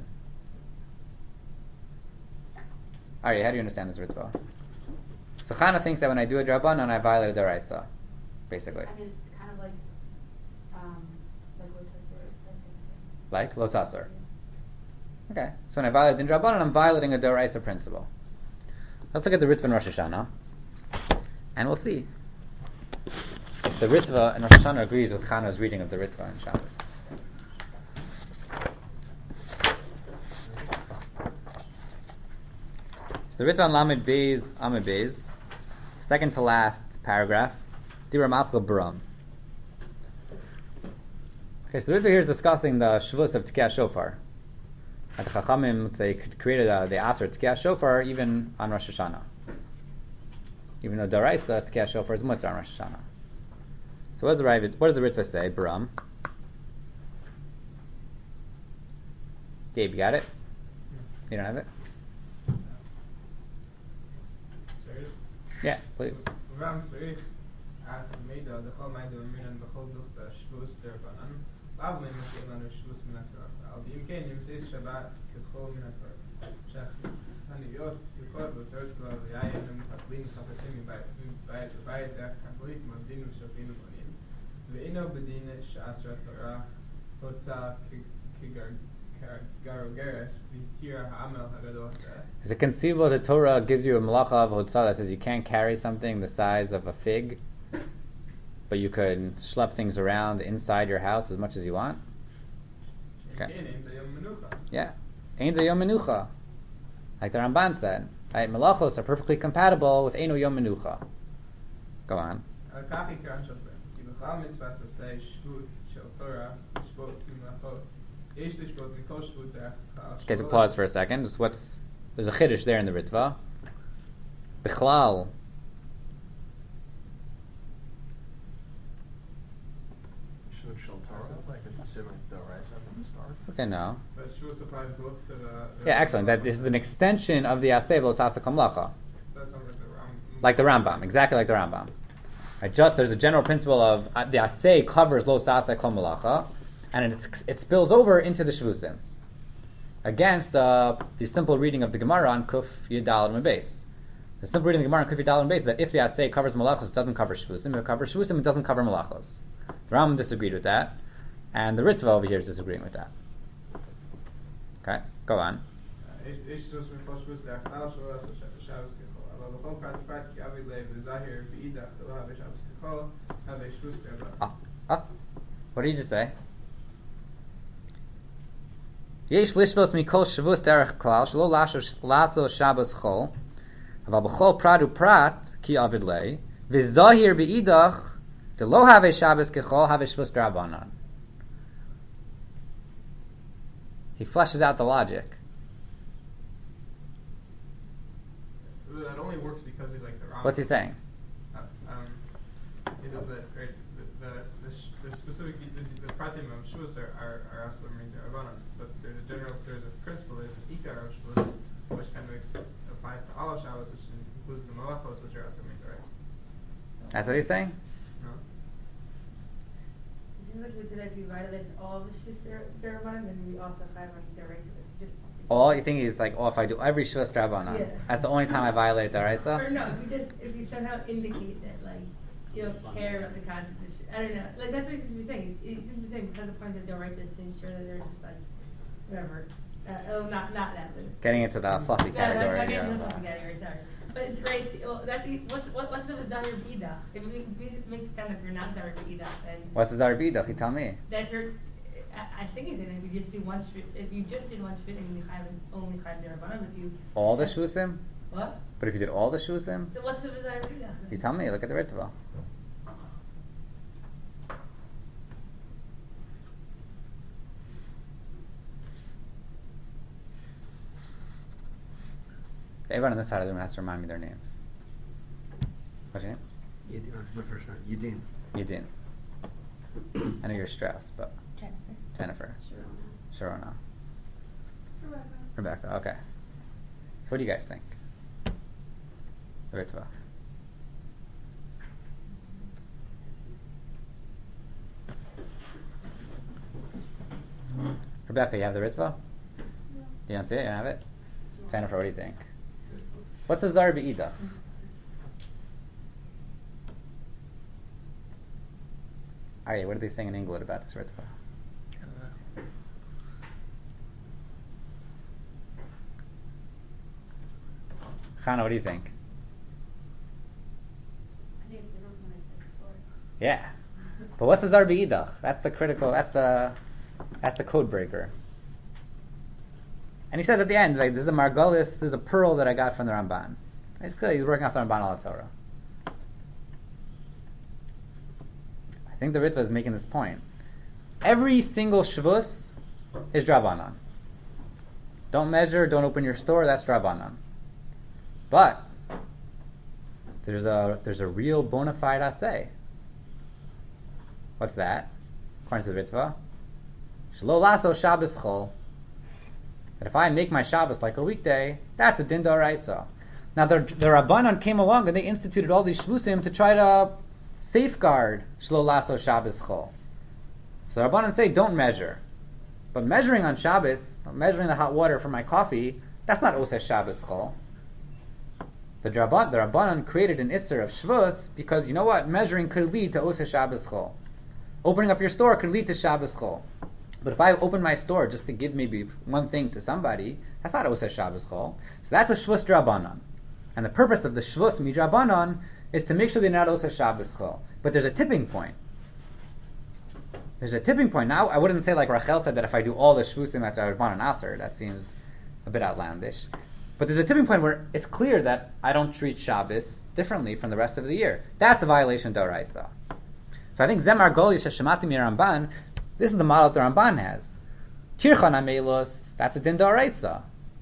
Ari, how do you understand this Ritva? So Chana thinks that when I do a Drabanan, I violate a Doraisa, basically. I mean, it's kind of like, um, like what Tessor, that type of thing. Like Lo Tasor. Okay. So when I violate Din Drabanan, I'm violating a Doraisa principle. Let's look at the Ritva in Rosh Hashanah, and we'll see if the Ritva in Rosh Hashanah agrees with Chana's reading of the Ritva in Shabbos. The Ritva on Lamed Beis, Amud Beis, second to last paragraph, Dibra Maskal Baram. Okay, so the Ritva here is discussing the Shavuos of Tkiyah Shofar. At the Chachamim, they created uh, the Aser Tkiyah Shofar even on Rosh Hashanah. Even though Daraisa Tkiyah Shofar is mutter on Rosh Hashanah. So what does the Ritva, what does the Ritva say? Baram. Gabe, you got it? You don't have it? Yeah, please. Ram Sarich at Meida, the whole Maida Miran, the whole Duchta, Shvus Derbanan, Lav Min Makilan, Shvus Minator, Al Dimken, you say Shabbat, Kachol Minator, Shach, Hani Yot, you call the Turks, the Ayan, and Katlin, Kapatim, by the Bayat, Katholic, Mandin, Shapin, Monin, the Ino Bedina, Shasra Torah, Hotza, Kigar. Is it conceivable that Torah gives you a malacha of hotzah that says you can't carry something the size of a fig, but you could schlep things around inside your house as much as you want? Okay. Yeah. Ein the Yom Menucha. Like the Ramban said. Right? Malachos are perfectly compatible with Eino Yom Menucha. Go on. Okay, so pause for a second. Just what's there's a chiddush there in the Ritva. Bichlal. Should Shal Torah, like it's assuming it's Doraisa from the start. Okay, no. But Shavuos applies both to the. Yeah, excellent. That this is an extension of the Aseh Lo Sasa Kamlacha. That sounds like the Ram. Like the Rambam, exactly like the Rambam. Right, just there's a general principle of uh, the Aseh covers Lo Sasa Kol Malacha, and it, it spills over into the Shavuosim. Against uh, the simple reading of the Gemara on Kuf Yidal and Beis. The simple reading of the Gemara on Kuf Yidal and Beis is that if the Aseh covers Malachos, it doesn't cover Shavuosim. If it covers Shavuosim, it doesn't cover Malachos. The Rambam disagreed with that, and the Ritva over here is disagreeing with that. Okay, go on. Ah, ah. What did you just say? Yesh lishvos mikol shavus derech klal shelo laso Shabbos chol, aval b'chol prat uprat ki avid lei v'zahir beidach de lo have Shabbos kechol have shvus drabanan. He fleshes out the logic. That only works because he's like the Rambam. What's he saying? Uh, um, he does that, right? The, the, the, the specific, the, the pratim of Shavuos are, are, are also made to Rabbanan, but there's a general, there's a principle, there's an ikar of Shavuos, which kind of makes, applies to all of Shabbos, which includes the malachos, which are also made to rest. That's what he's saying? No? It seems like we said that if you violate all the shus derbanan, then we also chayv on deraisa. Just All you think is like, oh, if I do every shvus drabanan, Yeah. that's the only time I violate the Or Raisa? no, if you just if you somehow indicate that like you don't care about the content of shit. I don't know. Like that's what he seems to be saying. He seems to be saying because the point of the right is to ensure that there's just like whatever Uh, oh, not not that one. Getting into the fluffy No, category. not, not getting yeah. into the fluffy category. Sorry, but it's right. Well, that what's what, what's the Zahir Bidach? It makes makes sense if you're not Zahir Bidach, then What's the Zarbidach? You tell me. that you're. I, I think it's in if you just do one shvit. If you just did one shvit and you chayv only chayv derabbanan, but you All the shvusim? what? But if you did all the shvusim? So what's the Zahir Bidach? You tell me. Look at the Ritva. Everyone on this side of the room has to remind me their names. What's your name? Yidin. That's my first name. Yidin. Yidin. I know you're Strauss, but Jennifer. Jennifer. Sharona. Sharona. Rebecca. Rebecca. Okay. So what do you guys think? The Ritva. Rebecca, you have the Ritva? Yeah. You don't see it? You don't have it? Jennifer, what do you think? What's the Zar B'idach? Ari, what are they saying in England about this Ritva? I don't know. Chana, what do you think? I think it's different from what I said before. Yeah. But what's the Zar B'idach? That's the critical, that's the that's the code breaker. And he says at the end, like, this is a Margolis, this is a pearl that I got from the Ramban. It's clear he's working off the Ramban al Torah. I think the Ritva is making this point. Every single Shavuos is Drabanan. Don't measure, don't open your store, that's Drabanan. But there's a there's a real bona fide assay. What's that? According to the Ritva, Shlo laso Shabbos chol. That if I make my Shabbos like a weekday, that's a din d'oraisa. Now the, the Rabbanan came along and they instituted all these shvusim to try to safeguard Shlo laso Shabbos chol. So the Rabbanan say don't measure, but measuring on Shabbos, measuring the hot water for my coffee, that's not oseh Shabbos chol. The Rabban, the Rabbanan created an isser of shvus because you know what, measuring could lead to oseh Shabbos chol. Opening up your store could lead to Shabbos chol. But if I open my store just to give maybe one thing to somebody, that's not oseh Shabbos chol. So that's a shvus drabanan. And the purpose of the shvus midrabanan is to make sure they're not oseh Shabbos chol. But there's a tipping point. There's a tipping point. Now, I wouldn't say like Rachel said that if I do all the shvusim at drabanan aser, that seems a bit outlandish. But there's a tipping point where it's clear that I don't treat Shabbos differently from the rest of the year. That's a violation of Doraisa. So I think Zemar Goli Shemati Miramban, this is the model that the Ramban has. Tirchan Amelos, that's a din Doraisa.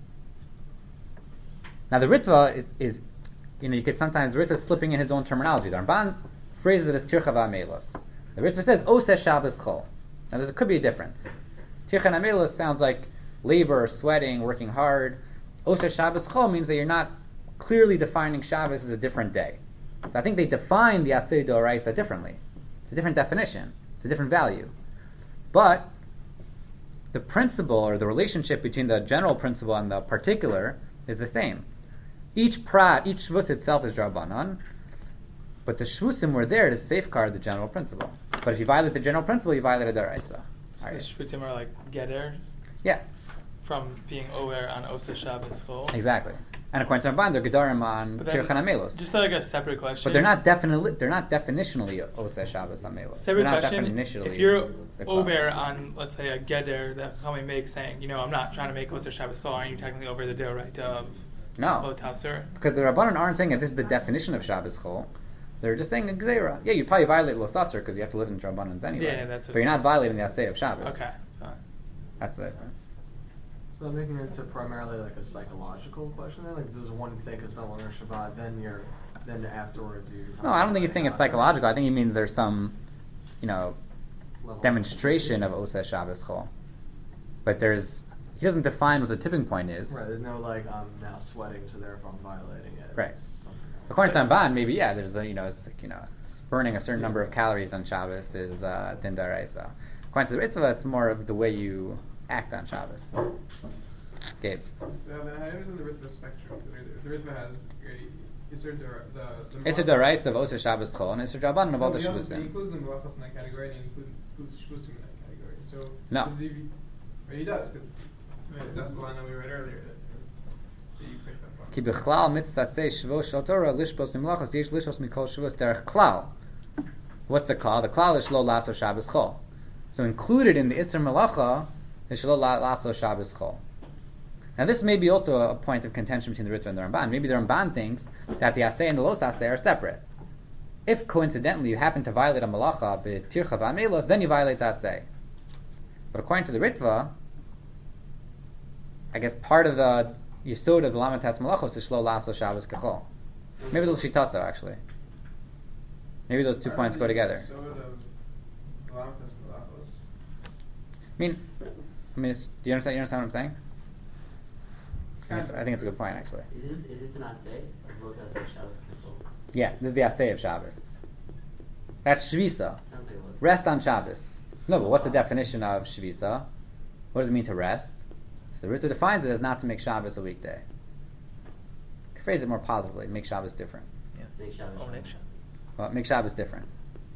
Now the Ritva is, is, you know, you could sometimes, the Ritva is slipping in his own terminology. The Ramban phrases it as Tircha Amelos. The Ritva says Oseh Shabbos Chol. Now there could be a difference. Tirchan Amelos sounds like labor, sweating, working hard. Oseh Shabbos Chol means that you're not clearly defining Shabbos as a different day. So I think they define the Aseh Doraisa differently. It's a different definition. It's a different value. But the principle or the relationship between the general principle and the particular is the same. Each prat, each shvus itself is Drabanan, but the shvusim were there to safeguard the general principle. But if you violate the general principle, you violate a Doraisa. So the shvutim are like geder Yeah. from being aware on Oseh Shabbos chol. Exactly. And according to Ramban, they're Gedarim on But then- Tirchan Amelos. Just like a separate question. But they're not definitely they're not definitionally Oseh Shabbos Amelos. Separate They're not question. definitionally If you're the over on, let's say, a geder that Chachamim makes saying, you know, I'm not trying to make Oseh Shabbos chol, aren't you technically over the deoraita of No. Otasur? Because the Rabbanan aren't saying that this is the definition of Shabbos Chol. They're just saying a Gzeira. Yeah, you probably violate Los Asr because you have to live in Rabbanans anyway. Yeah, that's But you're not violating the Aseh of Shabbos. Okay, fine. That's the difference. So I'm making it into primarily like a psychological question then? Like does one think it's no longer Shabbat, then you're, then afterwards you... No, I don't think he's saying it's psychological. I think he means there's some, you know, level demonstration of Oseh Shabbos Chol. But there's, he doesn't define what the tipping point is. Right, there's no like, I'm now sweating, so therefore I'm violating it. Right. It's something else. According to Ramban, maybe, yeah, there's a, you know, it's like, you know, burning a certain number of calories on Shabbos is uh, din d'oraisa. According to the Ritva, it's more of the way you act on Shabbos. Gabe. Well, then I understand the Ritva spectrum. The Ritva has uh, Isser Dor- the the It's a d'oraisa of Oseh Shabbos Chol, and it's a Drabanan of all the No, he also- He Shvusim. includes the Melachos in that category, and he includes, includes Shvusim in that category. So No. does he, or he does, 'cause Maybe that's the line that we read earlier that, that you picked up on. Ki b'chlal mitzvah say shvos shel Torah lishbos mimlachos yesh lishbos mikol shvos derech klal. What's the klal? The klal is shlo laso Shabbos chol. So included in the Isser Malacha is shlo laso Shabbos chol. Now this may be also a point of contention between the Ritva and the Ramban. Maybe the Ramban thinks that the Aseh and the Los Aseh are separate. If coincidentally you happen to violate a Malacha b'tircha v'amelos, then you violate the Aseh. But according to the Ritva, I guess part of the Yisod of the Lamatas Malachos is shlo laso Shabbos kechol. Maybe they'll shitaso actually. Maybe those two points go together. I mean, I mean, it's, do you understand? You understand what I'm saying? I think, it's, I think it's a good point, actually. Is this is this an asay or both asay Shabbos? Yeah, this is the asay of Shabbos. That's shvisa. Sounds like a lot. Rest on Shabbos. No, but what's the definition of shvisa? What does it mean to rest? So the Ritva defines it as not to make Shabbos a weekday. Phrase it more positively. Make Shabbos different. Yeah. Make Shabbos. Oh, make Shabbos. Well, make Shabbos different.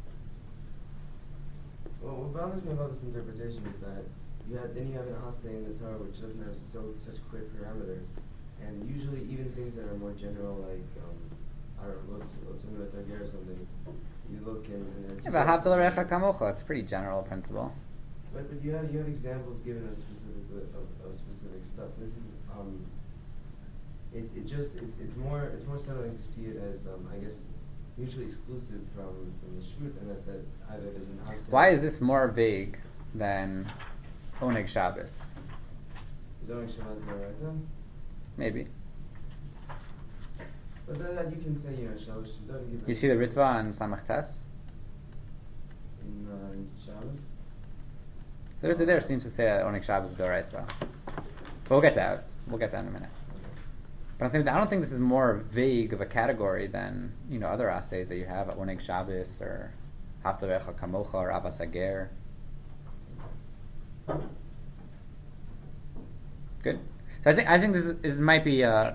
Well, what bothers me about this interpretation is that you have then you have an asay in the Torah which doesn't have so such clear parameters, and usually even things that are more general like um, I don't know, what's in the Tagir or something, you look in. in Yeah, v'ahavta l'recha kamocha. It's a pretty general principle. But, but you have you have examples given of specific of, of specific stuff. This is um, it it just it, it's more it's more settling to see it as um, I guess. mutually exclusive from, from the shvut, and that, that either there's an asay. Why is this more vague than Oneg Shabbos? Is Oneg Shabbos D'Oraisa? Maybe. But then that you can say, you know, Shabbos doesn't give. You see the Ritva on Samach Tes? In, uh, in Shabbos. The Ritva there seems to say that Oneg Shabbos D'Oraisa. But we'll get to that. We'll get to that in a minute. But I'm saying I don't think this is more vague of a category than, you know, other asays that you have at Oneg Shabbos or Haftarecha Kamocha or Abbas Ager. Good. So I think I think this, is, this might be uh,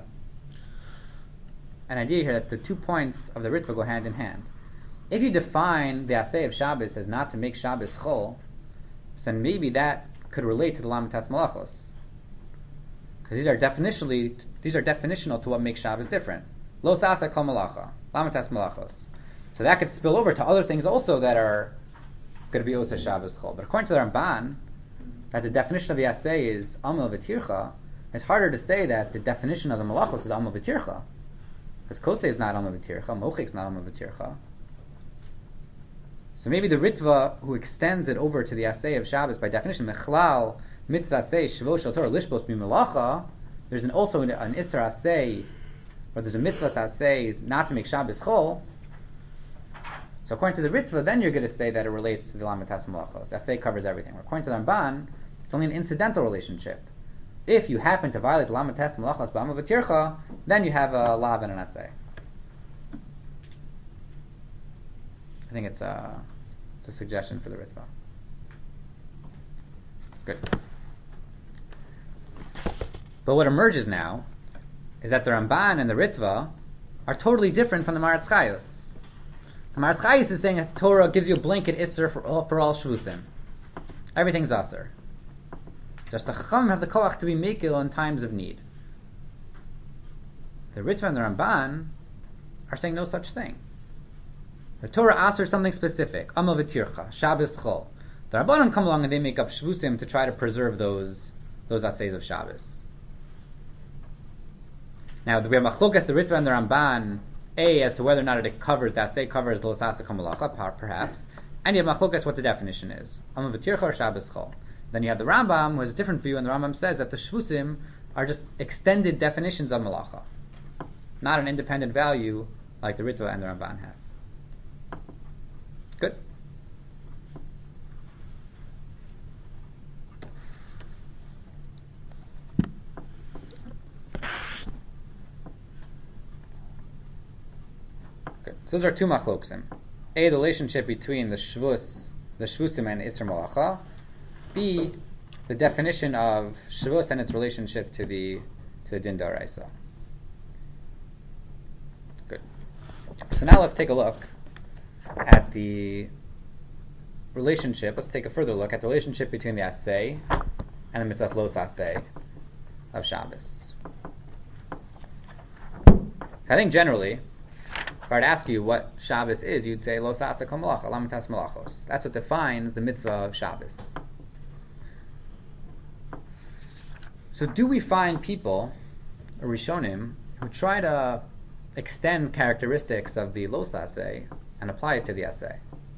an idea here that the two points of the Ritva go hand in hand. If you define the asay of Shabbos as not to make Shabbos chol, then maybe that could relate to the Lamitas Malachos. Because these are definitionally, these are definitional to what makes Shabbos different. Lo sasa kol malacha, lamatas malachos. So that could spill over to other things also that are going to be osa Shabbos chol. But according to the Ramban, that the definition of the asay is amel v'tircha, it's harder to say that the definition of the malachos is amel v'tircha. Because kosei is not amel v'tircha, mochik is not amel v'tircha. So maybe the Ritva who extends it over to the asay of Shabbos by definition, mechlal, mitzvah say shvo shel Torah lishbos b'melacha. There's an, also an, an isser asay, or there's a mitzvah asay not to make Shabbos chol. So according to the Ritva, then you're going to say that it relates to the lamitas melachos. Asay covers everything. According to the Ramban, it's only an incidental relationship. If you happen to violate the lamitas melachos b'ama v'tircha, then you have a lav and an asay. I think it's a, it's a suggestion for the Ritva. Good. But what emerges now is that the Ramban and the Ritva are totally different from the Maratz Chayos. The Maratz Chayos is saying that the Torah gives you a blanket Isser for all, for all Shvusim. Everything's Asr. Just the Chacham have the Koach to be Mekil in times of need. The Ritva and the Ramban are saying no such thing. The Torah Asr something specific. Amal v'tircha, Shabbos chol. The Rabbanan come along and they make up Shvusim to try to preserve those those Asays of Shabbos. Now, we have Machlokas, the Ritva and the Ramban, A, as to whether or not it covers, the Asay covers the Losasa Kamalacha, perhaps, and you have Machlokas what the definition is. Amal v'tircha or Shabbos chol. Then you have the Rambam, who has a different view, and the Rambam says that the Shvusim are just extended definitions of Malacha, not an independent value like the Ritva and the Ramban have. Good? Good. So those are two machloksim. A, the relationship between the Shvus, the Shvusim and Isser Malacha. B, the definition of Shvus and its relationship to the to the Din D'Oraisa. Good. So now let's take a look at the relationship. Let's take a further look at the relationship between the Asay and the mitzvahs lo saseh of Shabbos. So I think generally, if I were to ask you what Shabbos is, you'd say lo saseh kol malacha, lamitas malachos. That's what defines the mitzvah of Shabbos. So do we find people, or Rishonim, who try to extend characteristics of the lo saseh and apply it to the aseh?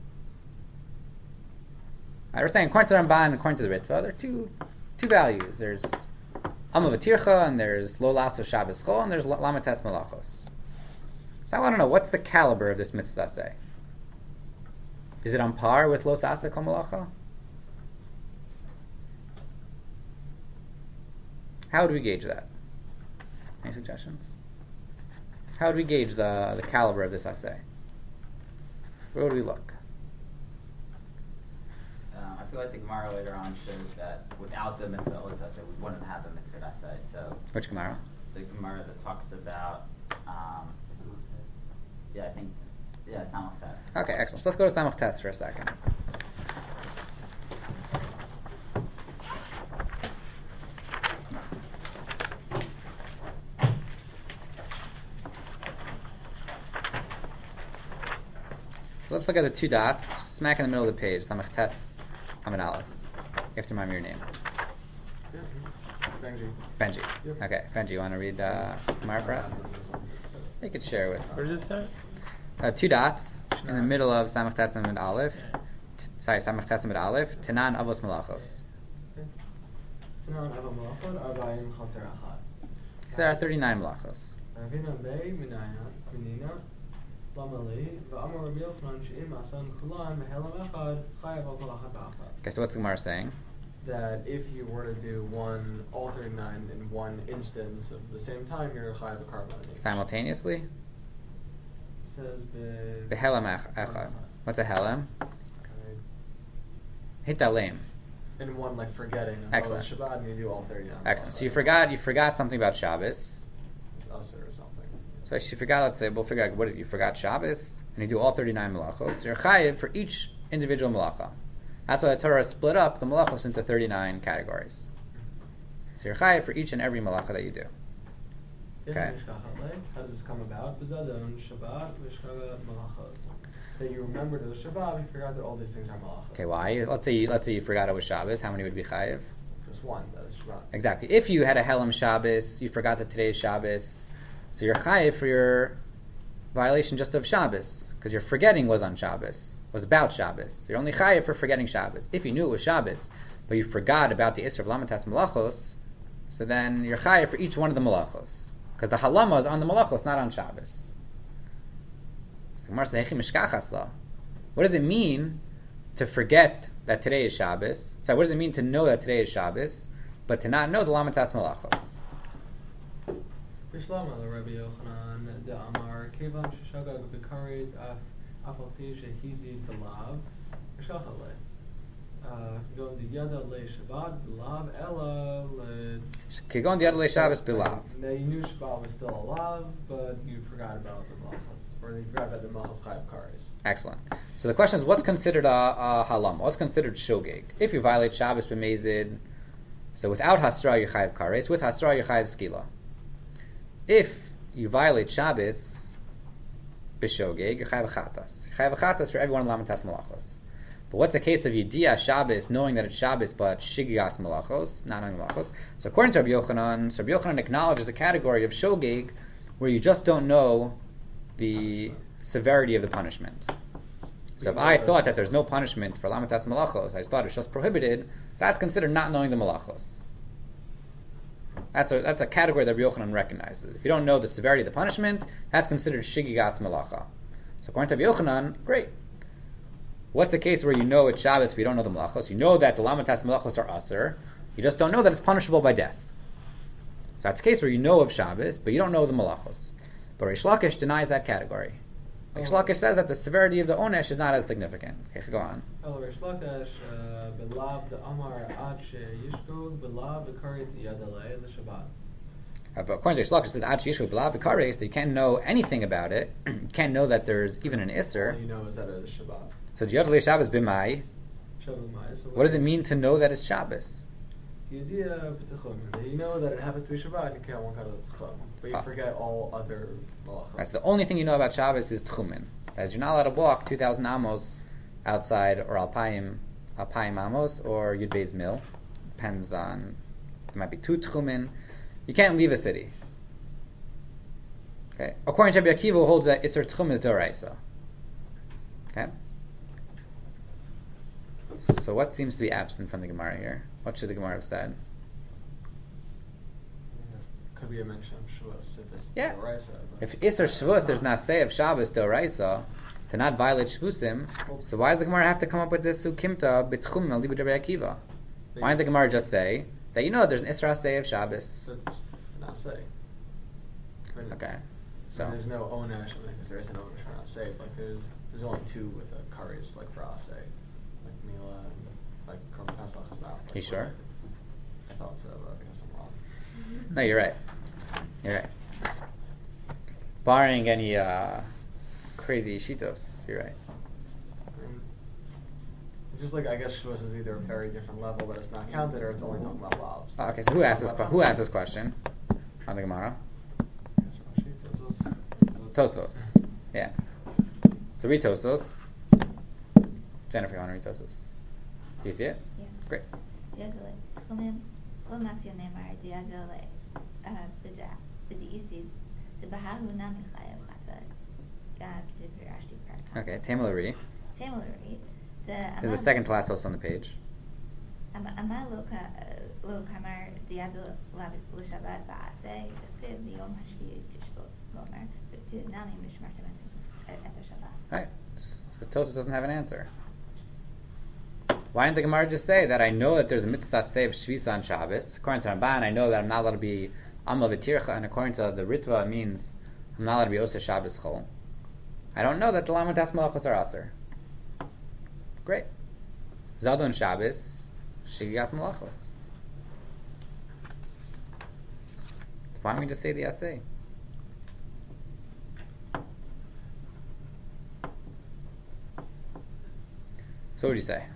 I was saying, according to the Ramban and according to the Ritva, there are two two values. There's Amma v'tircha, and there's Lo Laso Shabbos Chol, and there's Lamites Malachos. So I want to know, what's the caliber of this mitzvah say? Is it on par with Lo Saseh Kol Malacha? How would we gauge that? Any suggestions? How would we gauge the, the caliber of this assay? Where would we look? Um, I feel like the Gemara later on shows that without the mitzvah Otzaseh, we wouldn't have the mitzvah Aseh. So which Gemara? The Gemara that talks about, um, yeah, I think, yeah, Samach Tes. Okay, excellent. So let's go to Samach Tes for a second. So let's look at the two dots, smack in the middle of the page, Samach Tes, Amid Aleph. You have to remind me your name. Benji. Benji. Yep. Okay, Benji, you want to read uh, Gemara for us? You could share with. Where does it start? Uh, two dots in the middle of Samach Tes Amid Aleph. T- sorry, Samach Tes Amid Aleph. Tanan Avos Malachos. Tanan Avos Malachos, Arbaim Chaser Achad. So there are thirty-nine malachos. Ravina Bey Minaya Minina Lamali Va'amar Rabbi Yochanan She'im Asan Kulan Mehelam Echad Chayav Al Kol Achad Ba'achad. Okay, so what's the Gemara saying? That if you were to do one, all thirty-nine in one instance of the same time, you're Chayav a carbon. Simultaneously? It says Be Behelam Echad. What's a helam? Hitalem. In one, like forgetting. Excellent. Oh, Shabbat, and you do all thirty-nine. Excellent. So you forgot you forgot something about Shabbos. It's Usher or something. So if you forgot, let's say, we'll figure out what if you forgot Shabbos, and you do all thirty-nine malachos. So you're chayiv for each individual malacha. That's why the Torah split up the malachos into thirty-nine categories. So you're chayiv for each and every malacha that you do. Okay. How does this come about? That you remembered it was Shabbat, you forgot that all these things are malachos. Okay, why? Let's say you, let's say you forgot it was Shabbos. How many would be chayiv? Just one. That's Shabbat. Exactly. If you had a helam Shabbos, you forgot that today is Shabbos, so you're chayiv for your violation just of Shabbos, because your forgetting was on Shabbos, was about Shabbos. So you're only chayiv for forgetting Shabbos. If you knew it was Shabbos, but you forgot about the Isra of Lamitas Malachos, so then you're chayiv for each one of the Malachos, because the halama is on the Malachos, not on Shabbos. What does it mean to forget that today is Shabbos? So what does it mean to know that today is Shabbos, but to not know the Lamitas Malachos? Bishlam ala Rabbi Yochanan de Amar Kevan Sheshagag Bekarit Afalfi Shehizi Belav Shachale. Kegon di Yada Le Shabbat Belav Ella Le. Kegon di Yada Le Shabbos Belav. Now you knew Shabbat was still alive, but you forgot about the Malachos. Or you forgot about the Malachos Chayav Kares. Excellent. So the question is, what's considered a, a halam? What's considered shogeg? If you violate Shabbos b'mezid, so without hasra you chayav kares, with hasra you chayav skila. If you violate Shabbos b'shogeg, you chayav chatas. You chayav chatas for everyone in Lamitas Malachos. But what's the case of Yediyah Shabbos, knowing that it's Shabbos, but shigigas malachos, not knowing malachos? So according to Rabbi Yochanan, so Rabbi Yochanan acknowledges a category of shogeg where you just don't know the severity of the punishment. So if I thought that there's no punishment for Lamitas Malachos, I just thought it's just prohibited, that's considered not knowing the Malachos. That's a, that's a category that Rabbi Yochanan recognizes. If you don't know the severity of the punishment, that's considered Shigigas Malacha. So according to Rabbi Yochanan, great. What's the case where you know it's Shabbos but you don't know the Malachos? You know that the Lamitas Malachos are Aser, you just don't know that it's punishable by death. So that's a case where you know of Shabbos, but you don't know the Malachos. But Reish Lakish denies that category. Reish Lakish says that the severity of the onesh is not as significant. Okay, so go on. Reish Lakish, belav the amar ad sheyishkog belav b'karet yadalei l'shabbat. But according to Reish Lakish, it says ad sheyishkog belav b'karet, so you can't know anything about it. You can't know that there's even an isser. All you know is that it's Shabbat. So yadalei Shabbos b'mai. Shabbat. What does it mean to know that it's Shabbos? Yediyah b'techum. You know that it happened to be Shabbat, you count one kind of tchum, but you Ah. forget all other malachot. That's the only thing you know about Shabbos is tchumen. As you're not allowed to walk two thousand amos outside, or alpayim, alpayim amos, or yud beis mil. Depends on, there might be two tchumen. You can't leave a city. Okay. According to Rabbi Akiva, who holds that Isser Tchum is Doraisa. Okay. So what seems to be absent from the Gemara here? What should the Gemara have said? Yes, could be a mention of Shavuos if it's Yeah. Doraisa, but- If Isser Shavuos, there's not say of Shabbos Doraisa to not violate Shavuosim. So why does the Gemara have to come up with this Ukimta B'Tchum Al Libud Rabbi Akiva? Why didn't the Gemara just say that you know there's an Isra say of Shabbos? So it's not say. I mean, Okay. So So there's no onesh, because there is an onesh for not say. Like there's there's only two with a kares like for Ase, like Mila and like Korban Pesach stuff. Like, You sure? I thought so, but I guess I'm wrong. no, you're right. You're right. Barring any uh, crazy shitos, you're right. I mean, it's just like I guess Shavuos is either a very different level that it's not counted, or it's only talking about lobs. Oh, okay, so who asked this? Que- who asked this question on the Gemara? Tosos. Yeah. So read Tosos. Jennifer, you want to read Tosos? Do you see it? Yeah. Great. Diazole. Tchumim. Lo matzio ne'mar diazole. B'da. B'di'isi. The Bahahu nami chayav chatzah. K'dib pirashti parakam. Okay, Tamil read. Tamilari. This is the second to last Tosos on the page. Ama lo ka lo kamar diazol l'shabbat ba'aseh. T'tiv liyom hashvi tishbot gomer. T'tiv nami mishmartem et Shabbat. Right. So Tosos doesn't have an answer. Why didn't the Gemara just say that I know that there's a mitzvah say of Shvisa on Shabbos? According to Ramban, I know that I'm not allowed to be Amal V'tircha, and according to the Ritva, it means I'm not allowed to be Oseh Shabbos Chol. I don't know that the Lamed Das Malachos are Aser. Great. Zadon Shabbos, Shigas Malachos. Why don't we just say the Aseh? So what would you say?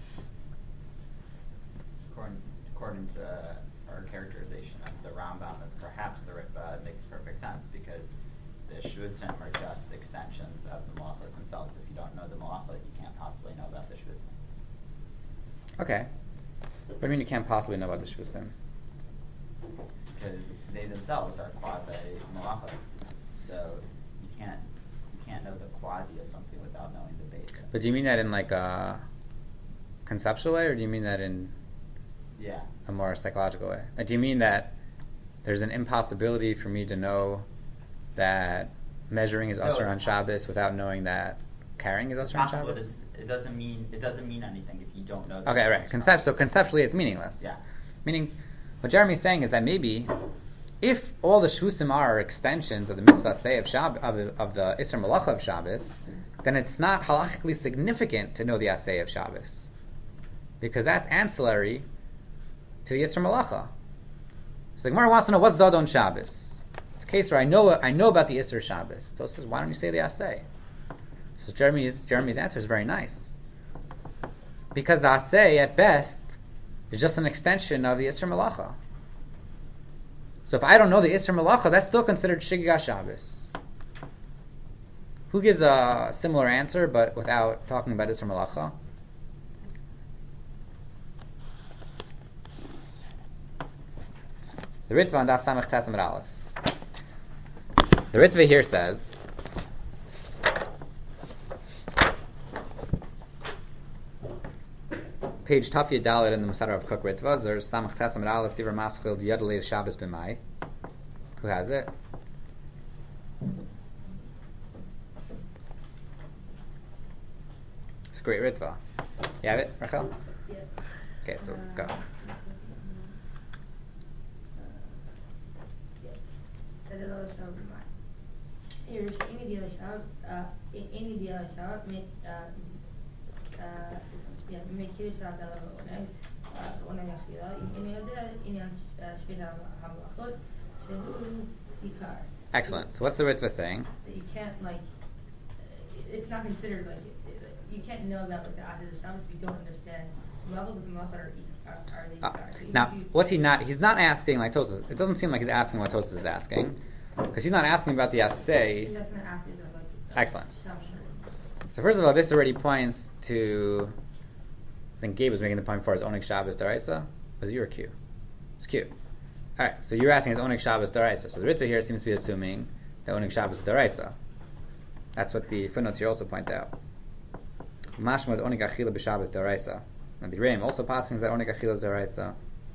According, according to our characterization of the Rambam, and perhaps the Ritva, it makes perfect sense because the Shvutim are just extensions of the Malachot themselves. If you don't know the Malachot, you can't possibly know about the Shvutim. Okay. What do you mean you can't possibly know about the Shvusim? Because they themselves are quasi Malachot. So you can't you can't know the quasi of something without knowing the basic. But do you mean that in like a conceptual way, or do you mean that in Yeah. a more psychological way? Like, do you mean that there's an impossibility for me to know that measuring is No, usher it's on Shabbos without knowing that carrying is It's usher on possible, but Shabbos? it's, it doesn't mean it doesn't mean anything if you don't know. the Okay, right. basics. Concept, so conceptually it's meaningless. Yeah. Meaning, what Jeremy's saying is that maybe if all the Shvusim are extensions of the Mitzvah say of, Shab- of, the- of the Isser Malacha of Shabbos, then it's not halachically significant to know the Aseh of Shabbos. Because that's ancillary to the Isser Malacha. So the Gemara wants to know what's Zadon Shabbos. It's a case where I know I know about the Isser Shabbos. So it says, why don't you say the Aseh? So Jeremy's, Jeremy's answer is very nice. Because the Aseh, at best, is just an extension of the Isser Malacha. So if I don't know the Isser Malacha, that's still considered Shigga Shabbos. Who gives a similar answer, but without talking about Isser Malacha? The Ritva on Daf Samach Tes Amud Aleph. The Ritva here says, page Tafya Dalet in the Masada of Cook Ritva, there's Samach Tes Amud Aleph Divrei Maschil Yadalei Shabbos B'mai. Who has it? It's a great Ritva. You have it, Rachel? Yeah. Okay, so Uh, go. Any deal shop, uh, any deal shop, make, uh, uh, yeah, make you shop that level one, uh, one of your shvila, any other, any other shvila hamlachot, shehu dikar. Excellent. So what's the Ritva saying? That you can't, like, uh, it's not considered, like, it- it- you can't know about, like, the Adir Shabbos if you don't understand the level of the malachot are equal. are, are they Uh, are, so now, you- what's he not? He's not asking like Tosfos. It doesn't seem like he's asking what Tosfos is asking, because he's not asking about the He assay. doesn't ask is about uh, Excellent. Shamshar. So first of all, this already points to. I think Gabe was making the point before. Is Onik Shabbos Daraisa? Was it you or Q? It's Q. All right. So you're asking is Onik Shabbos Daraisa. So the Ritva here seems to be assuming that Onik Shabbos is Daraisa. That's what the footnotes here also point out. Mashma Onik Achila b'Shabbos Daraisa. And the Reim also passing that Onik Achila is Daraisa.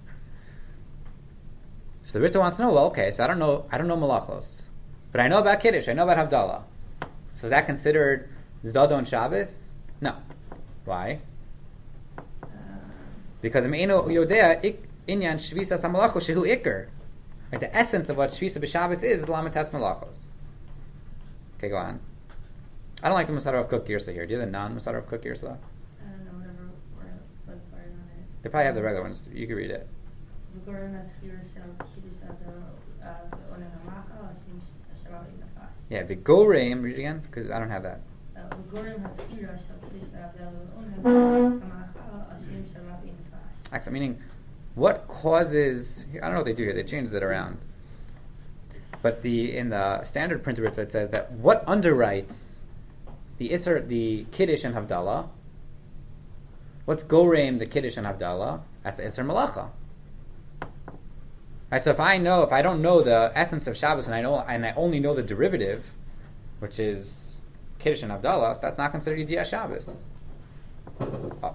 So the Ritva wants to know. Well, okay. So I don't know. I don't know Malachos, but I know about Kiddush. I know about Havdalah. So is that considered Zadon Shabbos? No. Why? Because Me'eno Yodea Inyan Shvisa Samalachos Shehu Iker. Like the essence of what Shvisa b'Shabbos is is Lamatas Malachos. Okay, go on. I don't like the Masada of Cook Girsa here. Do you have the non-Masada of Cook Girsa? I don't know whatever word what part on it. They probably have the regular ones. You can read it. Yeah, the Goreim, read it again, because I don't have that. Excellent. Meaning, what causes? I don't know what they do here. They changed it around. But the in the standard printed Ritva it says that what underwrites the Isser, the Kiddush and Havdalah. What's Goreim, the Kiddush and Havdalah? That's the Isser Malacha. Right, so if I know, if I don't know the essence of Shabbos and I know, and I only know the derivative, which is Kiddush and Havdalah, so that's not considered Yediyah Shabbos. Oh.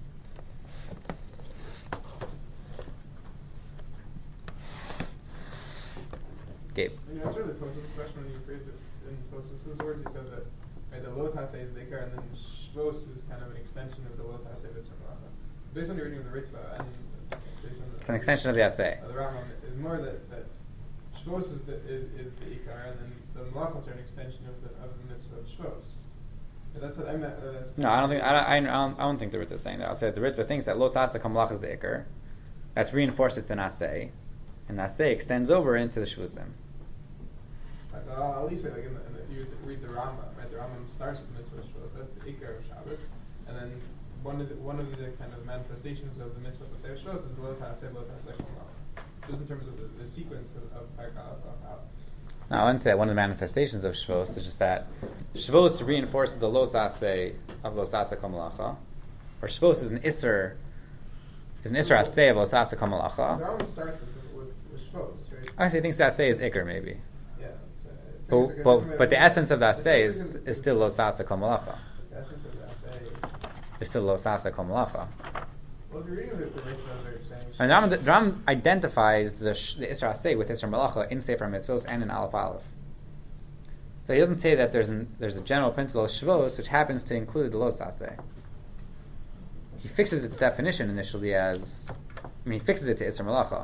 Gabe. You answered the Tosfos question when you phrased it in Tosfos' words. You said that right, the Lo Taseh is the Ikar, and then Shvos is kind of an extension of the Lo Taseh V'Isra Malacha. Based on your reading of the Ritva, and based on the, it's an extension of the assay. Uh, the Rambam is more that, that Shvos is the is, is the Ikar, and then the Malachos are an extension of the of the mitzvah of Shvos. And that's what I meant. Uh, that's No, I don't think I don't, I don't, I don't think the Ritva is saying that. I'll say that the Ritva thinks that Lo Sasa Kamalach is the Ikar. That's reinforced it's an assay, and the assay extends over into the Shvuzim. Right, but I'll at least say like in the, in the, if you read the Rambam, right? The Rambam starts with mitzvah of Shvos. That's the Ikar of Shabbos, and then one of the one of the kind of manifestations of the mitzvah of Shabbos is Lo Taseh, Lo Taseh Kamalach. Just in terms of the, the sequence of, of Parak Aleph, of how. No, I wouldn't say that one of the manifestations of Shvos is just that Shvos reinforces the Lo Saseh of Lo Saseh Kamalacha, or Shvos is an Isser, is an Isser Aseh of Lo Saseh Kamalacha. The Rambam starts with, with, with Shvos, right? I actually think that Aseh is Iker maybe. Yeah. But, So it's but, but the essence of the the Aseh is, essence is still Lo Saseh Kamalacha. The essence of the Aseh. It's still Lo Saseh Kamalacha. Well, if you're reading the the Ritva, they're saying. And Ram, the Ram identifies the, sh- the Isra Aseh with Isra Malacha in Sefer Mitzvos and in Aleph Aleph. So he doesn't say that there's an, there's a general principle of Shvos which happens to include the Lo Saseh. He fixes its definition initially as, I mean, he fixes it to Isra Malacha.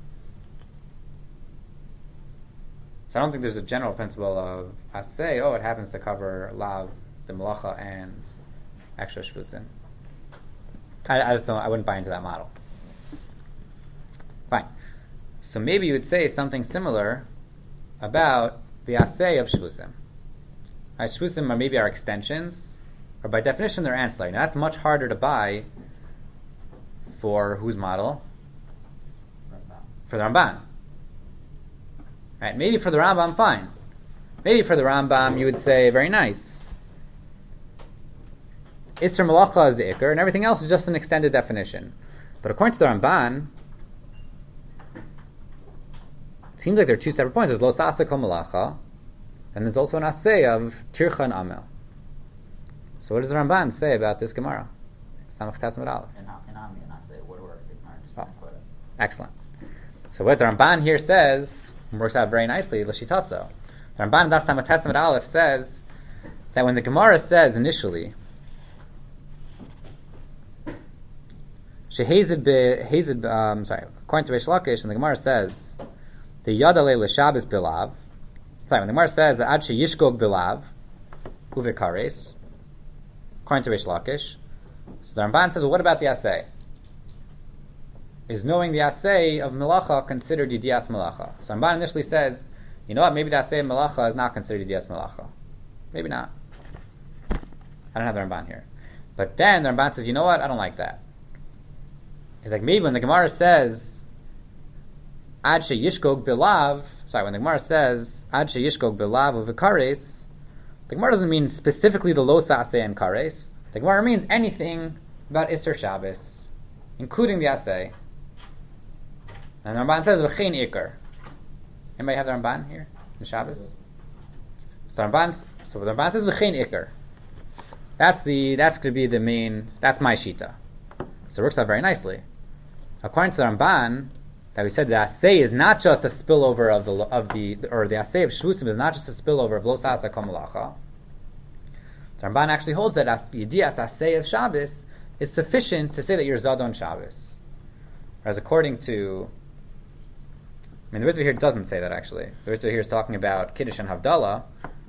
So I don't think there's a general principle of Aseh, oh, it happens to cover Lav, the Malacha, and extra Shvusim. I, I just don't, I wouldn't buy into that model. Fine. So maybe you would say something similar about the Aseh of Shvusim. Right, Shvusim are maybe our extensions, or by definition they're ancillary. Now that's much harder to buy for whose model? For the Ramban. Right, maybe for the Rambam, fine. Maybe for the Rambam you would say, very nice. Isser Malacha is the Iker, and everything else is just an extended definition. But according to the Ramban, it seems like there are two separate points. There's Lo Sasa Kol Malacha, and there's also an Aseh of Tircha and Amel. So what does the Ramban say about this Gemara? Samach Tasmud Aleph. In Ami and Aseh, what do the Gemara just Oh. quote it? Excellent. So what the Ramban here says works out very nicely, L'Shitaso. The Ramban Das Samach Tasmud Aleph says that when the Gemara says initially, Shehezid be Hezid, um, sorry, according to Reish Lakish, and the Gemara says the Yadale l'Shabbos bilav. Sorry, when the Gemara says that Ad sheyishgog bilav uvikares, according to Reish Lakish, so the Ramban says, well, what about the Aseh? Is knowing the Aseh of Melacha considered Yedias Melacha? So Ramban initially says, you know what? Maybe the Aseh of Melacha is not considered Yedias Melacha. Maybe not. I don't have the Ramban here, but then the Ramban says, you know what? I don't like that. It's like maybe when the Gemara says Ad she yishkog bilav, sorry, when the Gemara says Ad she yishkog bilav uvikares, the Gemara doesn't mean specifically the lo saseh and kares. The Gemara means anything about Isser Shabbos, including the aseh. And the Ramban says v'chein ikar. Anybody have the Ramban here in Shabbos? So Ramban, so the Ramban says v'chein ikar. That's the that's going to be the main. That's my shita. So it works out very nicely. According to the Ramban, that we said the asay is not just a spillover of the of the or the asay of shvusim is not just a spillover of lo sasa kol malacha. The Ramban actually holds that as yedias asay of Shabbos is sufficient to say that you're zadon Shabbos. Whereas according to, I mean, the Ritva here doesn't say that actually. The Ritva here is talking about Kiddush and Havdalah.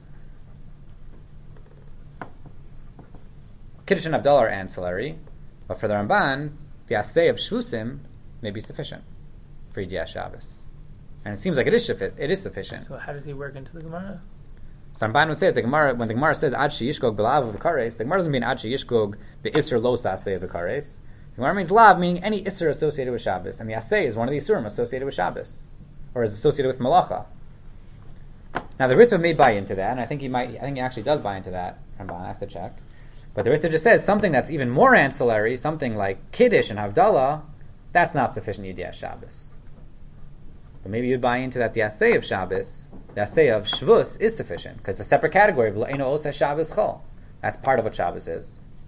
Kiddush and Havdalah are ancillary, but for the Ramban, the asay of shvusim may be sufficient for Yedias Shabbos. And it seems like it is, it is sufficient. So how does he work into the Gemara? So Ramban would say that the Gemara, when the Gemara says Ad she yishkog b'lav v'kares, the Gemara doesn't mean Ad she yishkog b'isser lo saseh v'kares. The Gemara means lav, meaning any isser associated with Shabbos, and the asay is one of the isurim associated with Shabbos, or is associated with malacha. Now the Ritva may buy into that, and I think he might. I think he actually does buy into that. Ramban, I have to check. But the Ritva just says something that's even more ancillary, something like Kiddush and Havdalah, that's not sufficient Yedias Shabbos. But maybe you'd buy into that the asay of Shabbos, the asay of Shvus is sufficient, because it's a separate category of L'eino Oseh Shabbos Chol. That's part of what Shabbos is.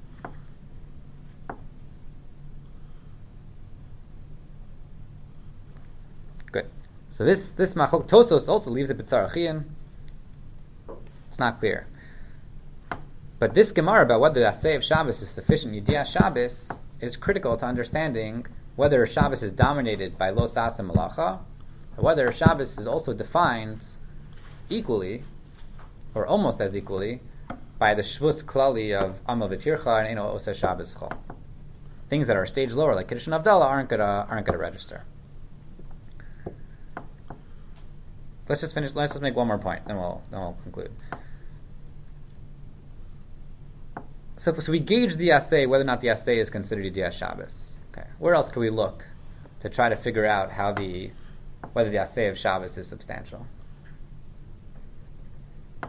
Good. So this this Machok Tosos also leaves it b'tzarachian. It's not clear. But this Gemara about whether the asay of Shabbos is sufficient Yedias Shabbos is critical to understanding whether Shabbos is dominated by Lo Sas and Malacha, or whether Shabbos is also defined equally, or almost as equally, by the Shvus Klali of Amal V'Tircha and Eino Oseh Shabbos Chol. Things that are a stage lower, like Kiddush and Havdalah, aren't gonna aren't gonna register. Let's just finish. Let's just make one more point, then we'll then we'll conclude. So, so we gauge the asay, whether or not the asay is considered Yedias Shabbos. Okay, where else can we look to try to figure out how the whether the asay of Shabbos is substantial? I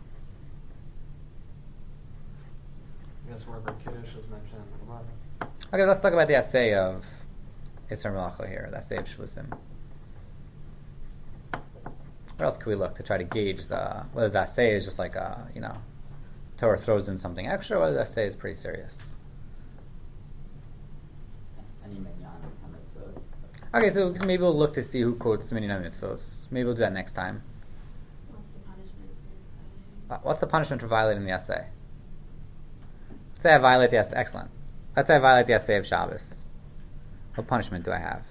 guess wherever Kiddush is mentioned in the Gemara. Okay, let's talk about the asay of Isser Malacha here, the asay of Shvusim. Where else can we look to try to gauge the whether the asay is just like a, you know, Torah throws in something extra, or whether the asay is pretty serious? Any minyan mitzvot. Okay, so maybe we'll look to see who quotes minyan mitzvos. Maybe we'll do that next time. What's the punishment for Uh, What's the punishment for violating the asay? Let's say I violate the asay. Excellent. Let's say I violate the asay of Shabbos. What punishment do I have?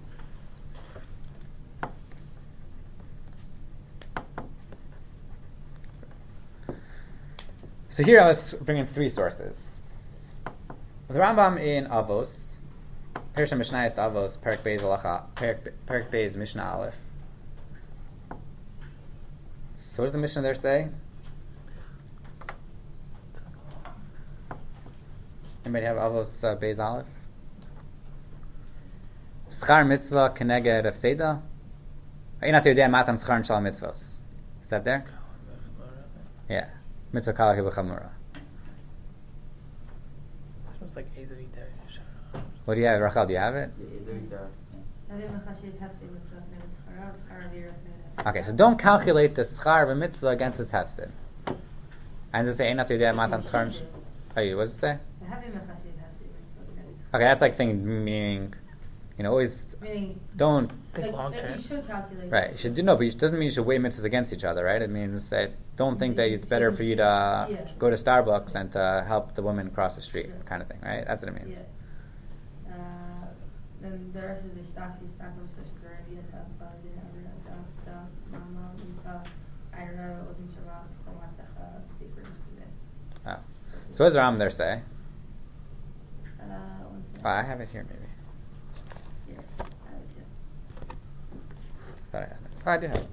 So here I was bringing three sources. The Rambam in Avos, Perishah Mishnayos Avos, Perek Beis Halacha, Perek Perek Beis Mishnah Aleph. So what does the Mishnah there say? Anybody have Avos uh, Beis Aleph? Schar mitzvah keneged efseda. Einat yodeh matan schar shal mitzvos. Is that there? Yeah. Mitzvah kalahi b'chamura. Sounds like Ezevi there. What do you have, Rachel? Do you have it? Okay, so don't calculate the schar of a mitzvah against its hefsid. And does it say einat yodeh matan schar? Oh, what does it say? Okay, that's like thinking, meaning, you know, always Meaning, don't Think like, long that term. you should calculate. right. You should do no, but it doesn't mean you should weigh mitzvahs against each other, right? It means that don't think that it's better for you to uh, Yeah. go to Starbucks and to help the woman cross the street, Sure. kind of thing, right? That's what it means. Yeah. Uh, then the rest of the stock is stock of such gravity and that uh, the the the mama uh, I don't know, it wasn't Shabbat so Masecha secret today. Oh. So what does Ram there say? Uh, one second. Oh, I have it here, maybe. Yeah, I have it too. Thought I had it. Oh, I do have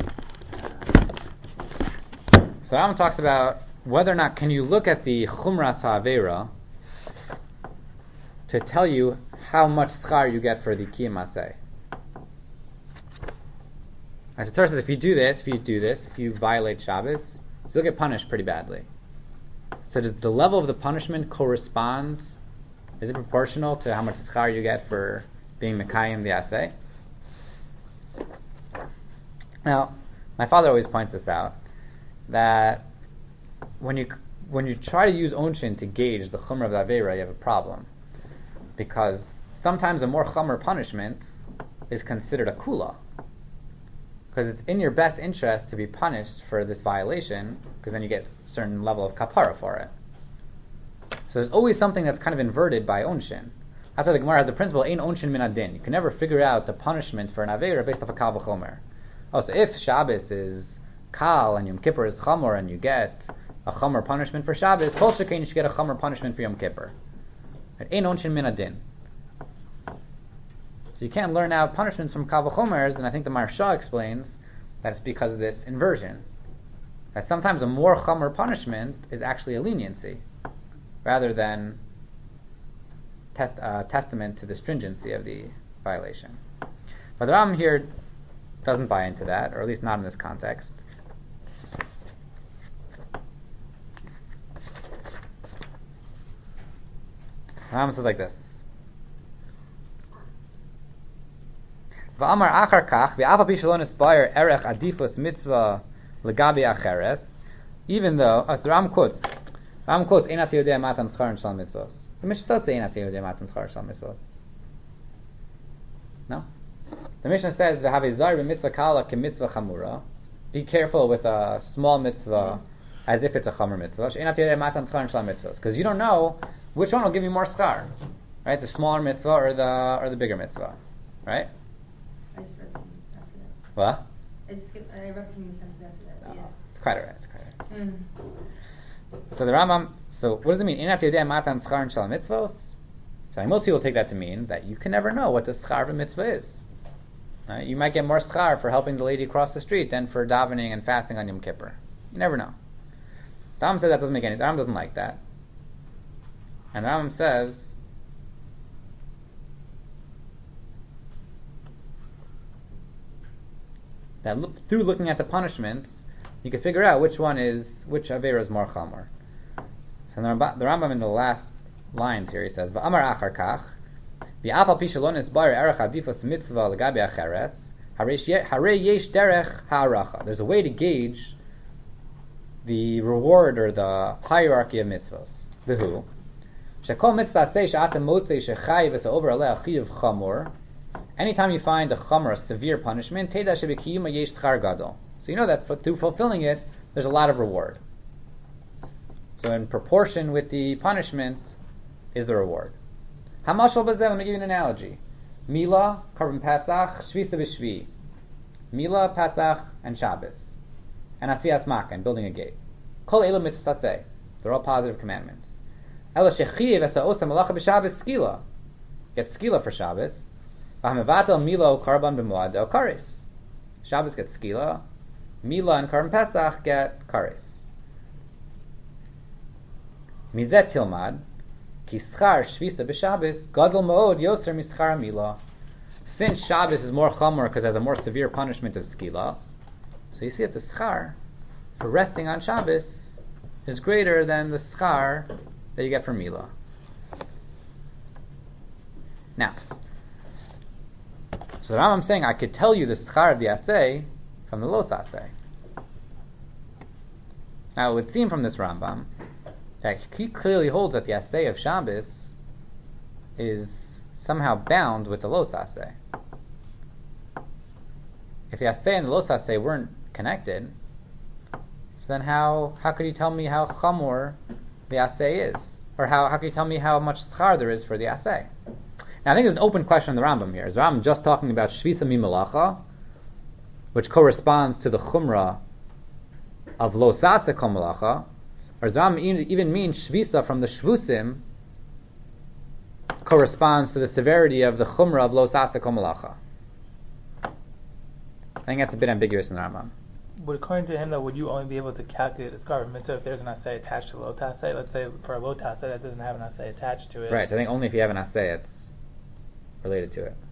it. So Ram talks about whether or not can you look at the Chumras HaAveira to tell you how much schar you get for the kiyum aseh. As the Torah says, if you do this, if you do this, if you violate Shabbos, you'll get punished pretty badly. So does the level of the punishment correspond? Is it proportional to how much schar you get for being mekayim the aseh? Now, my father always points this out, that when you when you try to use onshin to gauge the chumrah of the aveira, you have a problem, because sometimes a more chumrah punishment is considered a kula, because it's in your best interest to be punished for this violation, because then you get a certain level of kapara for it. So there's always something that's kind of inverted by onshin. That's why the Gemara has the principle, ein onshin min adin. You can never figure out the punishment for an aveira based off a kal v'chomer. Oh, so if Shabbos is kal and Yom Kippur is chamor, and you get a chamor punishment for Shabbos, kol shekain you should get a chamor punishment for Yom Kippur. Ein onshin min adin. So you can't learn out punishments from kal v'chomers, and I think the Maharsha explains that it's because of this inversion. That sometimes a more chamor punishment is actually a leniency, rather than test, uh, testament to the stringency of the violation. But the Ram here doesn't buy into that, or at least not in this context. The Ram says like this. V'amar achar kach, v'afa pi shelo nispayer erech adifus mitzvah legabi acheres, even though, as the Ram quotes, Ram quotes, Einat yodea matan schar and shal mitzvos. The Mishnah does say Einat yodea matan schar and shal mitzvos. No? The Mishnah says, "V'havei zar b'mitzvah kala k'mitzvah chamura." Be careful with a small mitzvah as if it's a chamur mitzvah. She'enat yodea matan schar and shal mitzvos, because you don't know which one will give you more schar, right? The smaller mitzvah or the or the bigger mitzvah, right? I just read from after that. What? I just skipped, I read from the sentence after that. No, Yeah. it's quite alright. It's quite alright. Mm. So the Rambam. So what does it mean? Einat yodea matan schar and shal mitzvos. So like most people take that to mean that you can never know what the schar of a mitzvah is. Right? You might get more schar for helping the lady cross the street than for davening and fasting on Yom Kippur. You never know. The Rambam says that doesn't make any. The Rambam doesn't like that, and the Rambam says that look, through looking at the punishments, you can figure out which one is which avera is more chamor. So the Rambam, the Rambam in the last lines here he says, "V'amar achar kach." There's a way to gauge the reward or the hierarchy of mitzvahs. V'hu. Anytime you find a chamor, a severe punishment, so you know that for, through fulfilling it, there's a lot of reward. So in proportion with the punishment is the reward. Hamashal bazeh, let me give you an analogy. Mila, Karban Pesach, Shvisa b'Shvi. Mila, Pesach, and Shabbos. And Asiyas Makkah, and building a gate. Kol elu mitzvaseh. They're all positive commandments. Ela shechiv esa osa malacha b'Shabbos skila. Get skila for Shabbos. V'hamevatel Mila Karban b'Moad el Karis. Shabbos gets skila. Mila and Karban Pesach get Karis. Mizet tilmad. Since Shabbos is more chamor because it has a more severe punishment of skila, so you see that the schar for resting on Shabbos is greater than the schar that you get from Mila. Now, so the Rambam saying I could tell you the schar of the aseh from the los aseh. Now it would seem from this Rambam that he clearly holds that the aseh of Shabbos is somehow bound with the los aseh. If the aseh and the los aseh weren't connected, so then how how could you tell me how chamor the aseh is? Or how, how could you tell me how much schar there is for the aseh? Now I think there's an open question in the Rambam here. Is the Rambam just talking about shvisa mimalacha, which corresponds to the chumrah of los aseh kol malacha, or does the Rambam even mean shvisa from the shvusim corresponds to the severity of the chumrah of los aseh kol malacha? I think that's a bit ambiguous in the Rambam. But according to him, though, would you only be able to calculate a schar of mitzvah if there's an aseh attached to lo taseh? Let's say for a lo taseh that doesn't have an aseh attached to it. Right. So I think only if you have an aseh. related to it.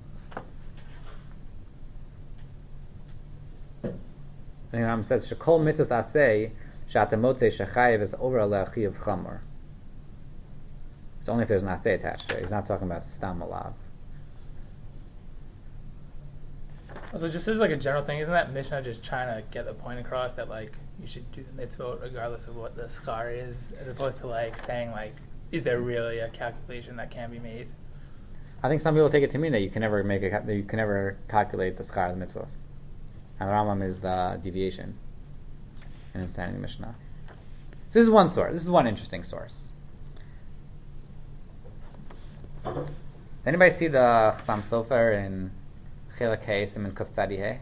The Ram says, "Shekol mitzvos asay shatamotze shechayev is over aleh chiyav chamor." It's only if there's an asay attached to it. He's not talking about stam alav. Also, just as like a general thing, isn't that Mishnah just trying to get the point across that like you should do the mitzvot regardless of what the schar is, as opposed to like saying like, is there really a calculation that can be made? I think some people take it to mean that you can never make a, that you can never calculate the schar of the mitzvot. And Rambam is the deviation in understanding the Mishnah. So this is one source. This is one interesting source. Anybody see the Chassam Sofer in Chilek Hey Siman Kuf Tzadi Hey?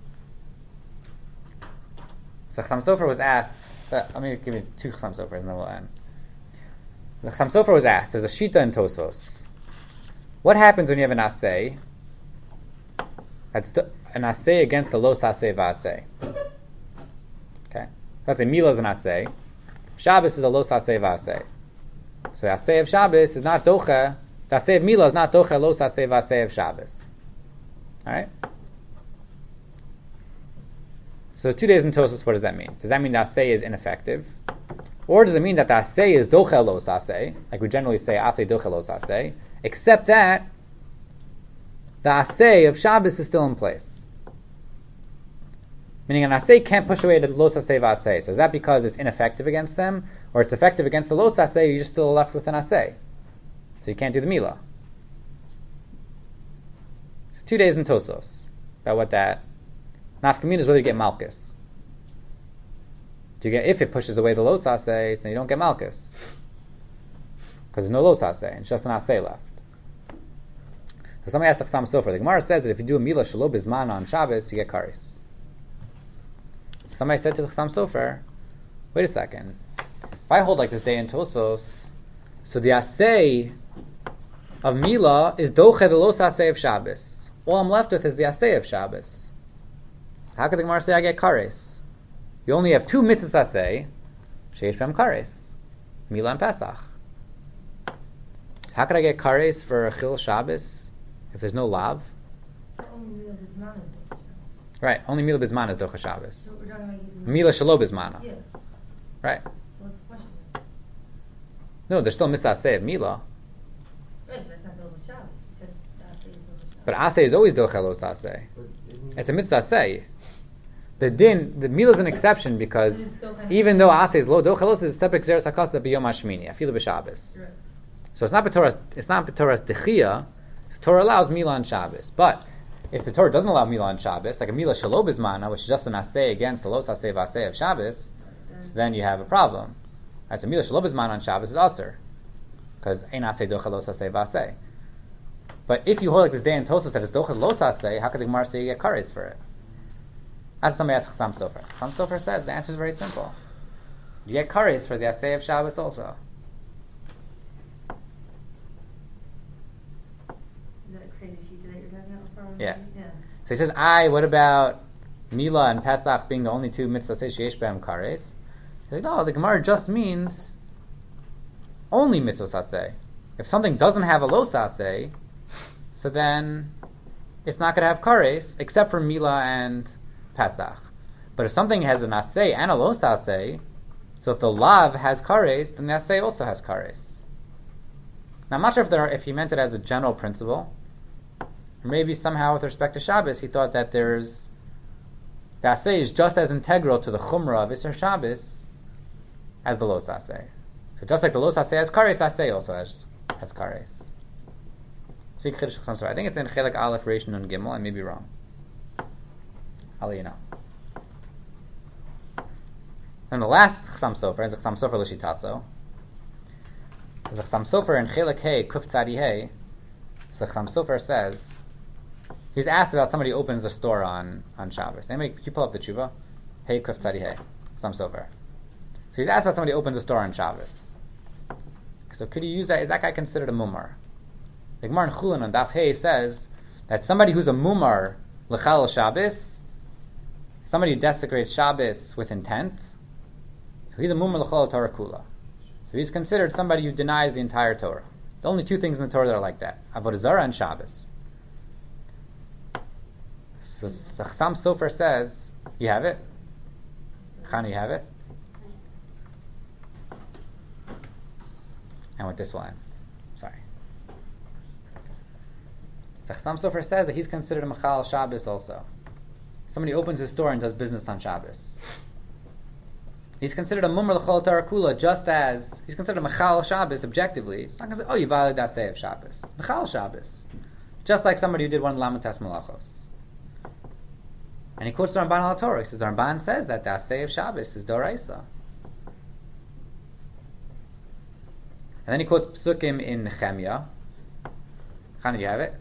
So Chassam Sofer was asked. Uh, let me give you two Chassam Sofers and then we'll end. The Chassam Sofer was asked. There's a Shita in Tosfos. What happens when you have an asay? That's an asay against the los asay v'asay. Okay, let's say Mila is an asay. Shabbos is a los asay v'asay. So the asay of Shabbos is not docha. The asay of Mila is not docha los asay v'asay of Shabbos. All right. So two days in Tosfos, what does that mean? Does that mean the asay is ineffective, or does it mean that the asay is docha los asay, like we generally say asay docha los asay, except that the asay of Shabbos is still in place? Meaning an asay can't push away the los asay v'asay. So is that because it's ineffective against them, or it's effective against the los asay? You're just still left with an asay, so you can't do the milah. Two days in Tosfos about what that nafkamin is, whether you get malchus. Do you get, if it pushes away the los asay, then you don't get malchus because there's no los asay, it's just an asay left. So somebody asked the Chassam Sofer. The Gemara says that if you do a milah shelo bizman on Shabbos, you get kares. Somebody said to the Chassam Sofer, wait a second. If I hold like this day in Tosfos, so the asay of milah is doche the los asay of Shabbos. All I'm left with is the asay of Shabbos. So how could the Gemara say I get kares? You only have two mitzvahs asay, sheish b'hem kares, milah and Pesach. How could I get kares for a chil Shabbos if there's no lav? Right, only milah bizman is docha Shabbos. So we're talking about Milah shelo bizmana. Yeah. Right. So what's the question? No, there's still mitzvah asay of milah. Right, but that's not Docha Shabbos. She says the asay is Docha Shabbos. But asay is always docha los asay. But isn't It's a mitzvah asay. The din, the milah is an exception because even though asay is lo, docha los is a separate xeris hakasa b'yom hashmini, afilu b'Shabbos. Right. So it's not b'Torah's, it's not b'Torah's dechiyah. The Torah allows milah on Shabbos, but if the Torah doesn't allow milah on Shabbos, like a milah shelo bizmana, which is just an asay against the los asay v'asay of Shabbos, so then you have a problem. Right, so milah shelo bizmana on Shabbos is aser because ein asay docha los asay v'asay. But if you hold like this day in Tosfos that it's docha los asay, how could the Gemara say you get kares for it? As somebody asked Chassam Sofer. Chassam Sofer says the answer is very simple. You get kares for the asay of Shabbos also. Is that a crazy sheet that you're talking about? From? Yeah. Yeah. So he says, I, what about Milah and Pesach being the only two mitzvahs sheyesh b'hem kares? He's like, no, the Gemara just means only mitzvahs asay. If something doesn't have a los asay, so then it's not going to have kares, except for Milah and Pesach. But if something has an asay and a los asay, so if the lav has kares, then the asay also has kares. Now I'm not sure if there are, if he meant it as a general principle, or maybe somehow with respect to Shabbos he thought that there's the asay is just as integral to the chumrah of Isser Shabbos as the los asay. So just like the los asay has kares, the asay also has has kares. Speak Chiddush Chassam Sofer. I think it's in Chelek Aleph Reish Nun Gimel. I may be wrong. I'll let you know. And the last Chassam Sofer is Chassam Sofer L'Shitaso. Is Chassam Sofer in Chelek Hey Kuf Tzadi Hey. So Chassam Sofer says he's asked about somebody who opens a store on on Shabbos. Anybody, can you pull up the tshuva? Hey Kuf Tzadi Hey. Chassam Sofer. So he's asked about somebody who opens a store on Shabbos. So could you use that? Is that guy considered a mumar? The Gemara in Chulin on Daf Hey says that somebody who's a mumar l'chal Shabbos, somebody who desecrates Shabbos with intent, so he's a mumar l'chal Torah kula. So he's considered somebody who denies the entire Torah. The only two things in the Torah that are like that: Avodah Zarah and Shabbos. So the Chassam Sofer says, you have it? Chana, you have it? And with this will end. Sorry. The Chassam Sofer says that he's considered a Machal Shabbos also. Somebody opens his store and does business on Shabbos. He's considered a Mumar L'chol Torah Kula, just as he's considered a Machal Shabbos objectively. It's not considered, oh, you violated that say of Shabbos. Machal Shabbos. Just like somebody who did one Lamatas Malachos. And he quotes the Ramban al Torah. He says the Ramban says that the Asay of Shabbos is Doraisa. And then he quotes Psukim in Nehemiah. Chana, do you have it?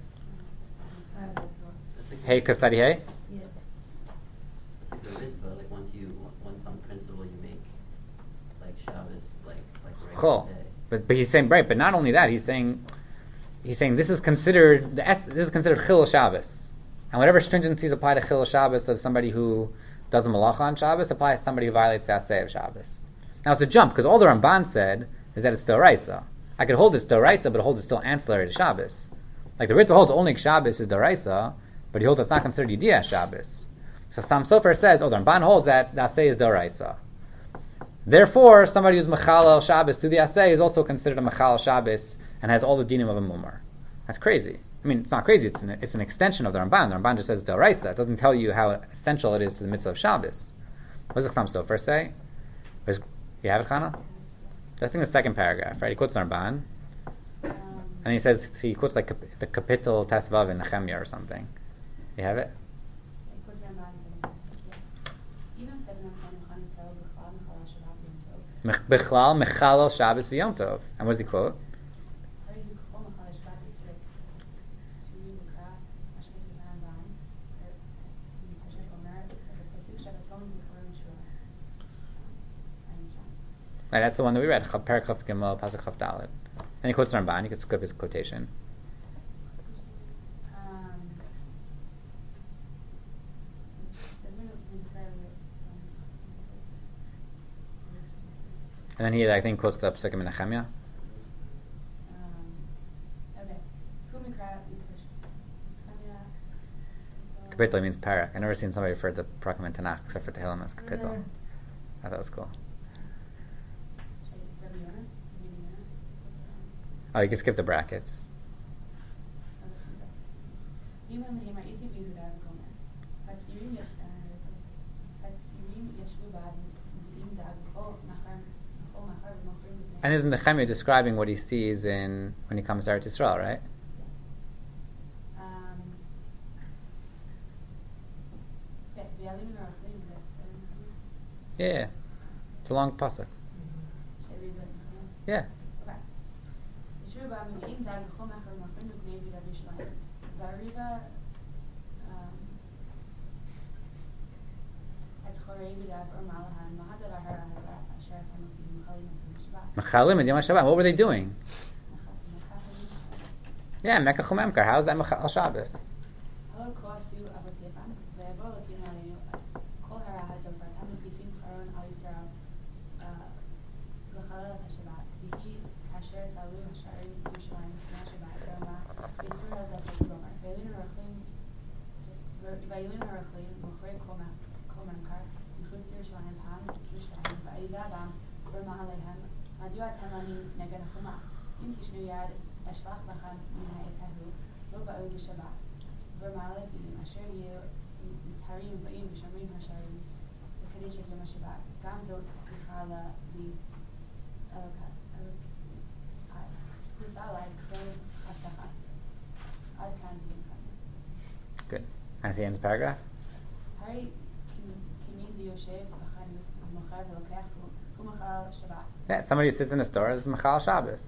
Hey, Kaftari, hey? Yeah. It's like a mitzvah, like once you, once on principle you make, like Shabbos, like, like regular Chol. day. But but he's saying right. But not only that, he's saying he's saying this is considered the es- this is considered Chil Shabbos. And whatever stringencies apply to Chil Shabbos of somebody who does a malacha on Shabbos applies to somebody who violates the Asay of Shabbos. Now it's a jump, because all the Ramban said is that it's Doraisa. I could hold it's Doraisa, but hold it's still ancillary to Shabbos. Like the Ritva holds only Shabbos is Doraisa, but he holds it's not considered Yediyah Shabbos. So Sam Sofer says, oh, the Ramban holds that the Asay is Doraisa. Therefore, somebody who's Mechal Shabbos through the Asay is also considered a Mechal Shabbos and has all the dinim of a Mumar. That's crazy. I mean, it's not crazy. It's an, it's an extension of the Ramban. The Ramban just says Doraisa. It doesn't tell you how essential it is to the mitzvah of Shabbos. What does the Chassam Sofer say? Was, you have it, Chana? I think the second paragraph, right? He quotes the Ramban, Um, and he says he quotes like cap- the capital Tesvav in Nehemiah or something. You have it? Mech- Bechlal Mechalel Shabbos v'Yom Tov. And what does he quote? Right, that's the one that we read. Chav Perek Chav Gimel Pasuk Chav Dalet. And he quotes Ramban. You could skip his quotation. And then he, I think, quotes the Psukim in Nehemiah. Kapitel means parak. I've never seen somebody refer to Prakim and Tanakh except for Tehillim as Kapitel. Yeah. I thought it was cool. Oh, you can skip the brackets. And isn't Nehemiah describing what he sees in when he comes to Eretz Yisrael, right? Yeah, it's a long pasuk. Yeah. Mechalim and Yom HaShabbat. What were they doing? Yeah, Mekach Umemkar. How's that Mechal Shabbos? Good. And the end of the paragraph? Yeah, somebody who sits in a store is Mechal Shabbos.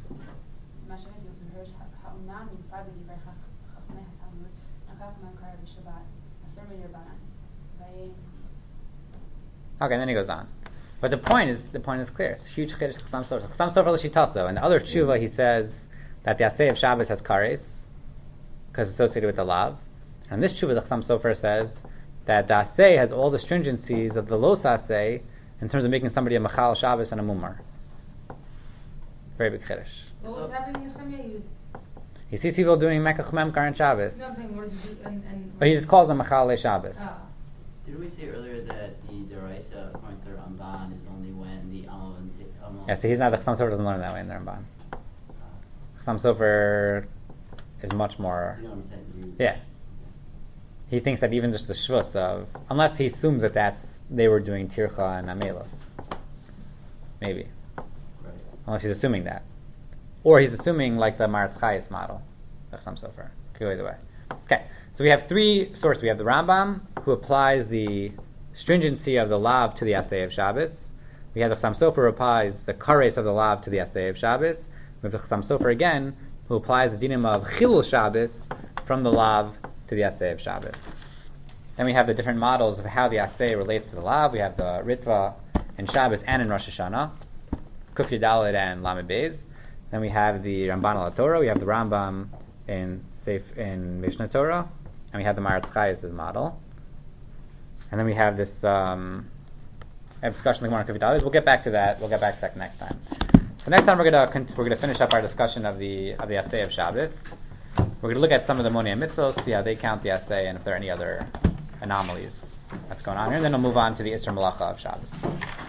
Okay, then he goes on. But the point is, the point is clear. It's a huge chiddush Chassam Sofer. Chassam Sofer l'shitaso. And the other tshuva, he says that the Asay of Shabbos has kares because it's associated with the lav. And this tshuva, the Chassam Sofer says that the Asay has all the stringencies of the los Asay in terms of making somebody a Mechal Shabbos and a Mumar. Very big chiddush. What was happening in Nehemiah? He was He sees people doing Mekach Memkar and Shabbos. nothing more to do and, and But he just calls them Mechalei Shabbos. Ah. Did we say earlier that the Deraisa, according to the Ramban, is only when the Amal and Amal? Yeah, so he's not, the Chassam Sofer doesn't learn that way in the Ramban. Chassam Sofer is much more, You know what I'm saying? You, yeah. He thinks that even just the Shvus of, unless he assumes that that's, they were doing Tircha and Amelos. Maybe. Right. Unless he's assuming that. Or he's assuming like the Maratz Chayes model, the Chassam Sofer. Could go either way. Okay, so we have three sources. We have the Rambam, who applies the stringency of the Lav to the Asay of Shabbos. We have the Chassam Sofer, who applies the Kares of the Lav to the Asay of Shabbos. We have the Chassam Sofer again, who applies the dinim of Chilul Shabbos from the Lav to the Asay of Shabbos. Then we have the different models of how the Asay relates to the Lav. We have the Ritva in Shabbos and in Rosh Hashanah, Kuf Yudalid and Lamed Beis. Then we have the Ramban al Torah. We have the Rambam in Seif in Mishnah Torah, and we have the Maratz Chayes' model. And then we have this um, discussion of the Gemara Kuf Yudalid. We'll get back to that. We'll get back to that next time. So next time we're gonna we're gonna finish up our discussion of the of the Asay of Shabbos. We're gonna look at some of the Monei Mitzvot, see how they count the Asay, and if there are any other anomalies that's going on here. And then we'll move on to the Isser Malacha of Shabbos.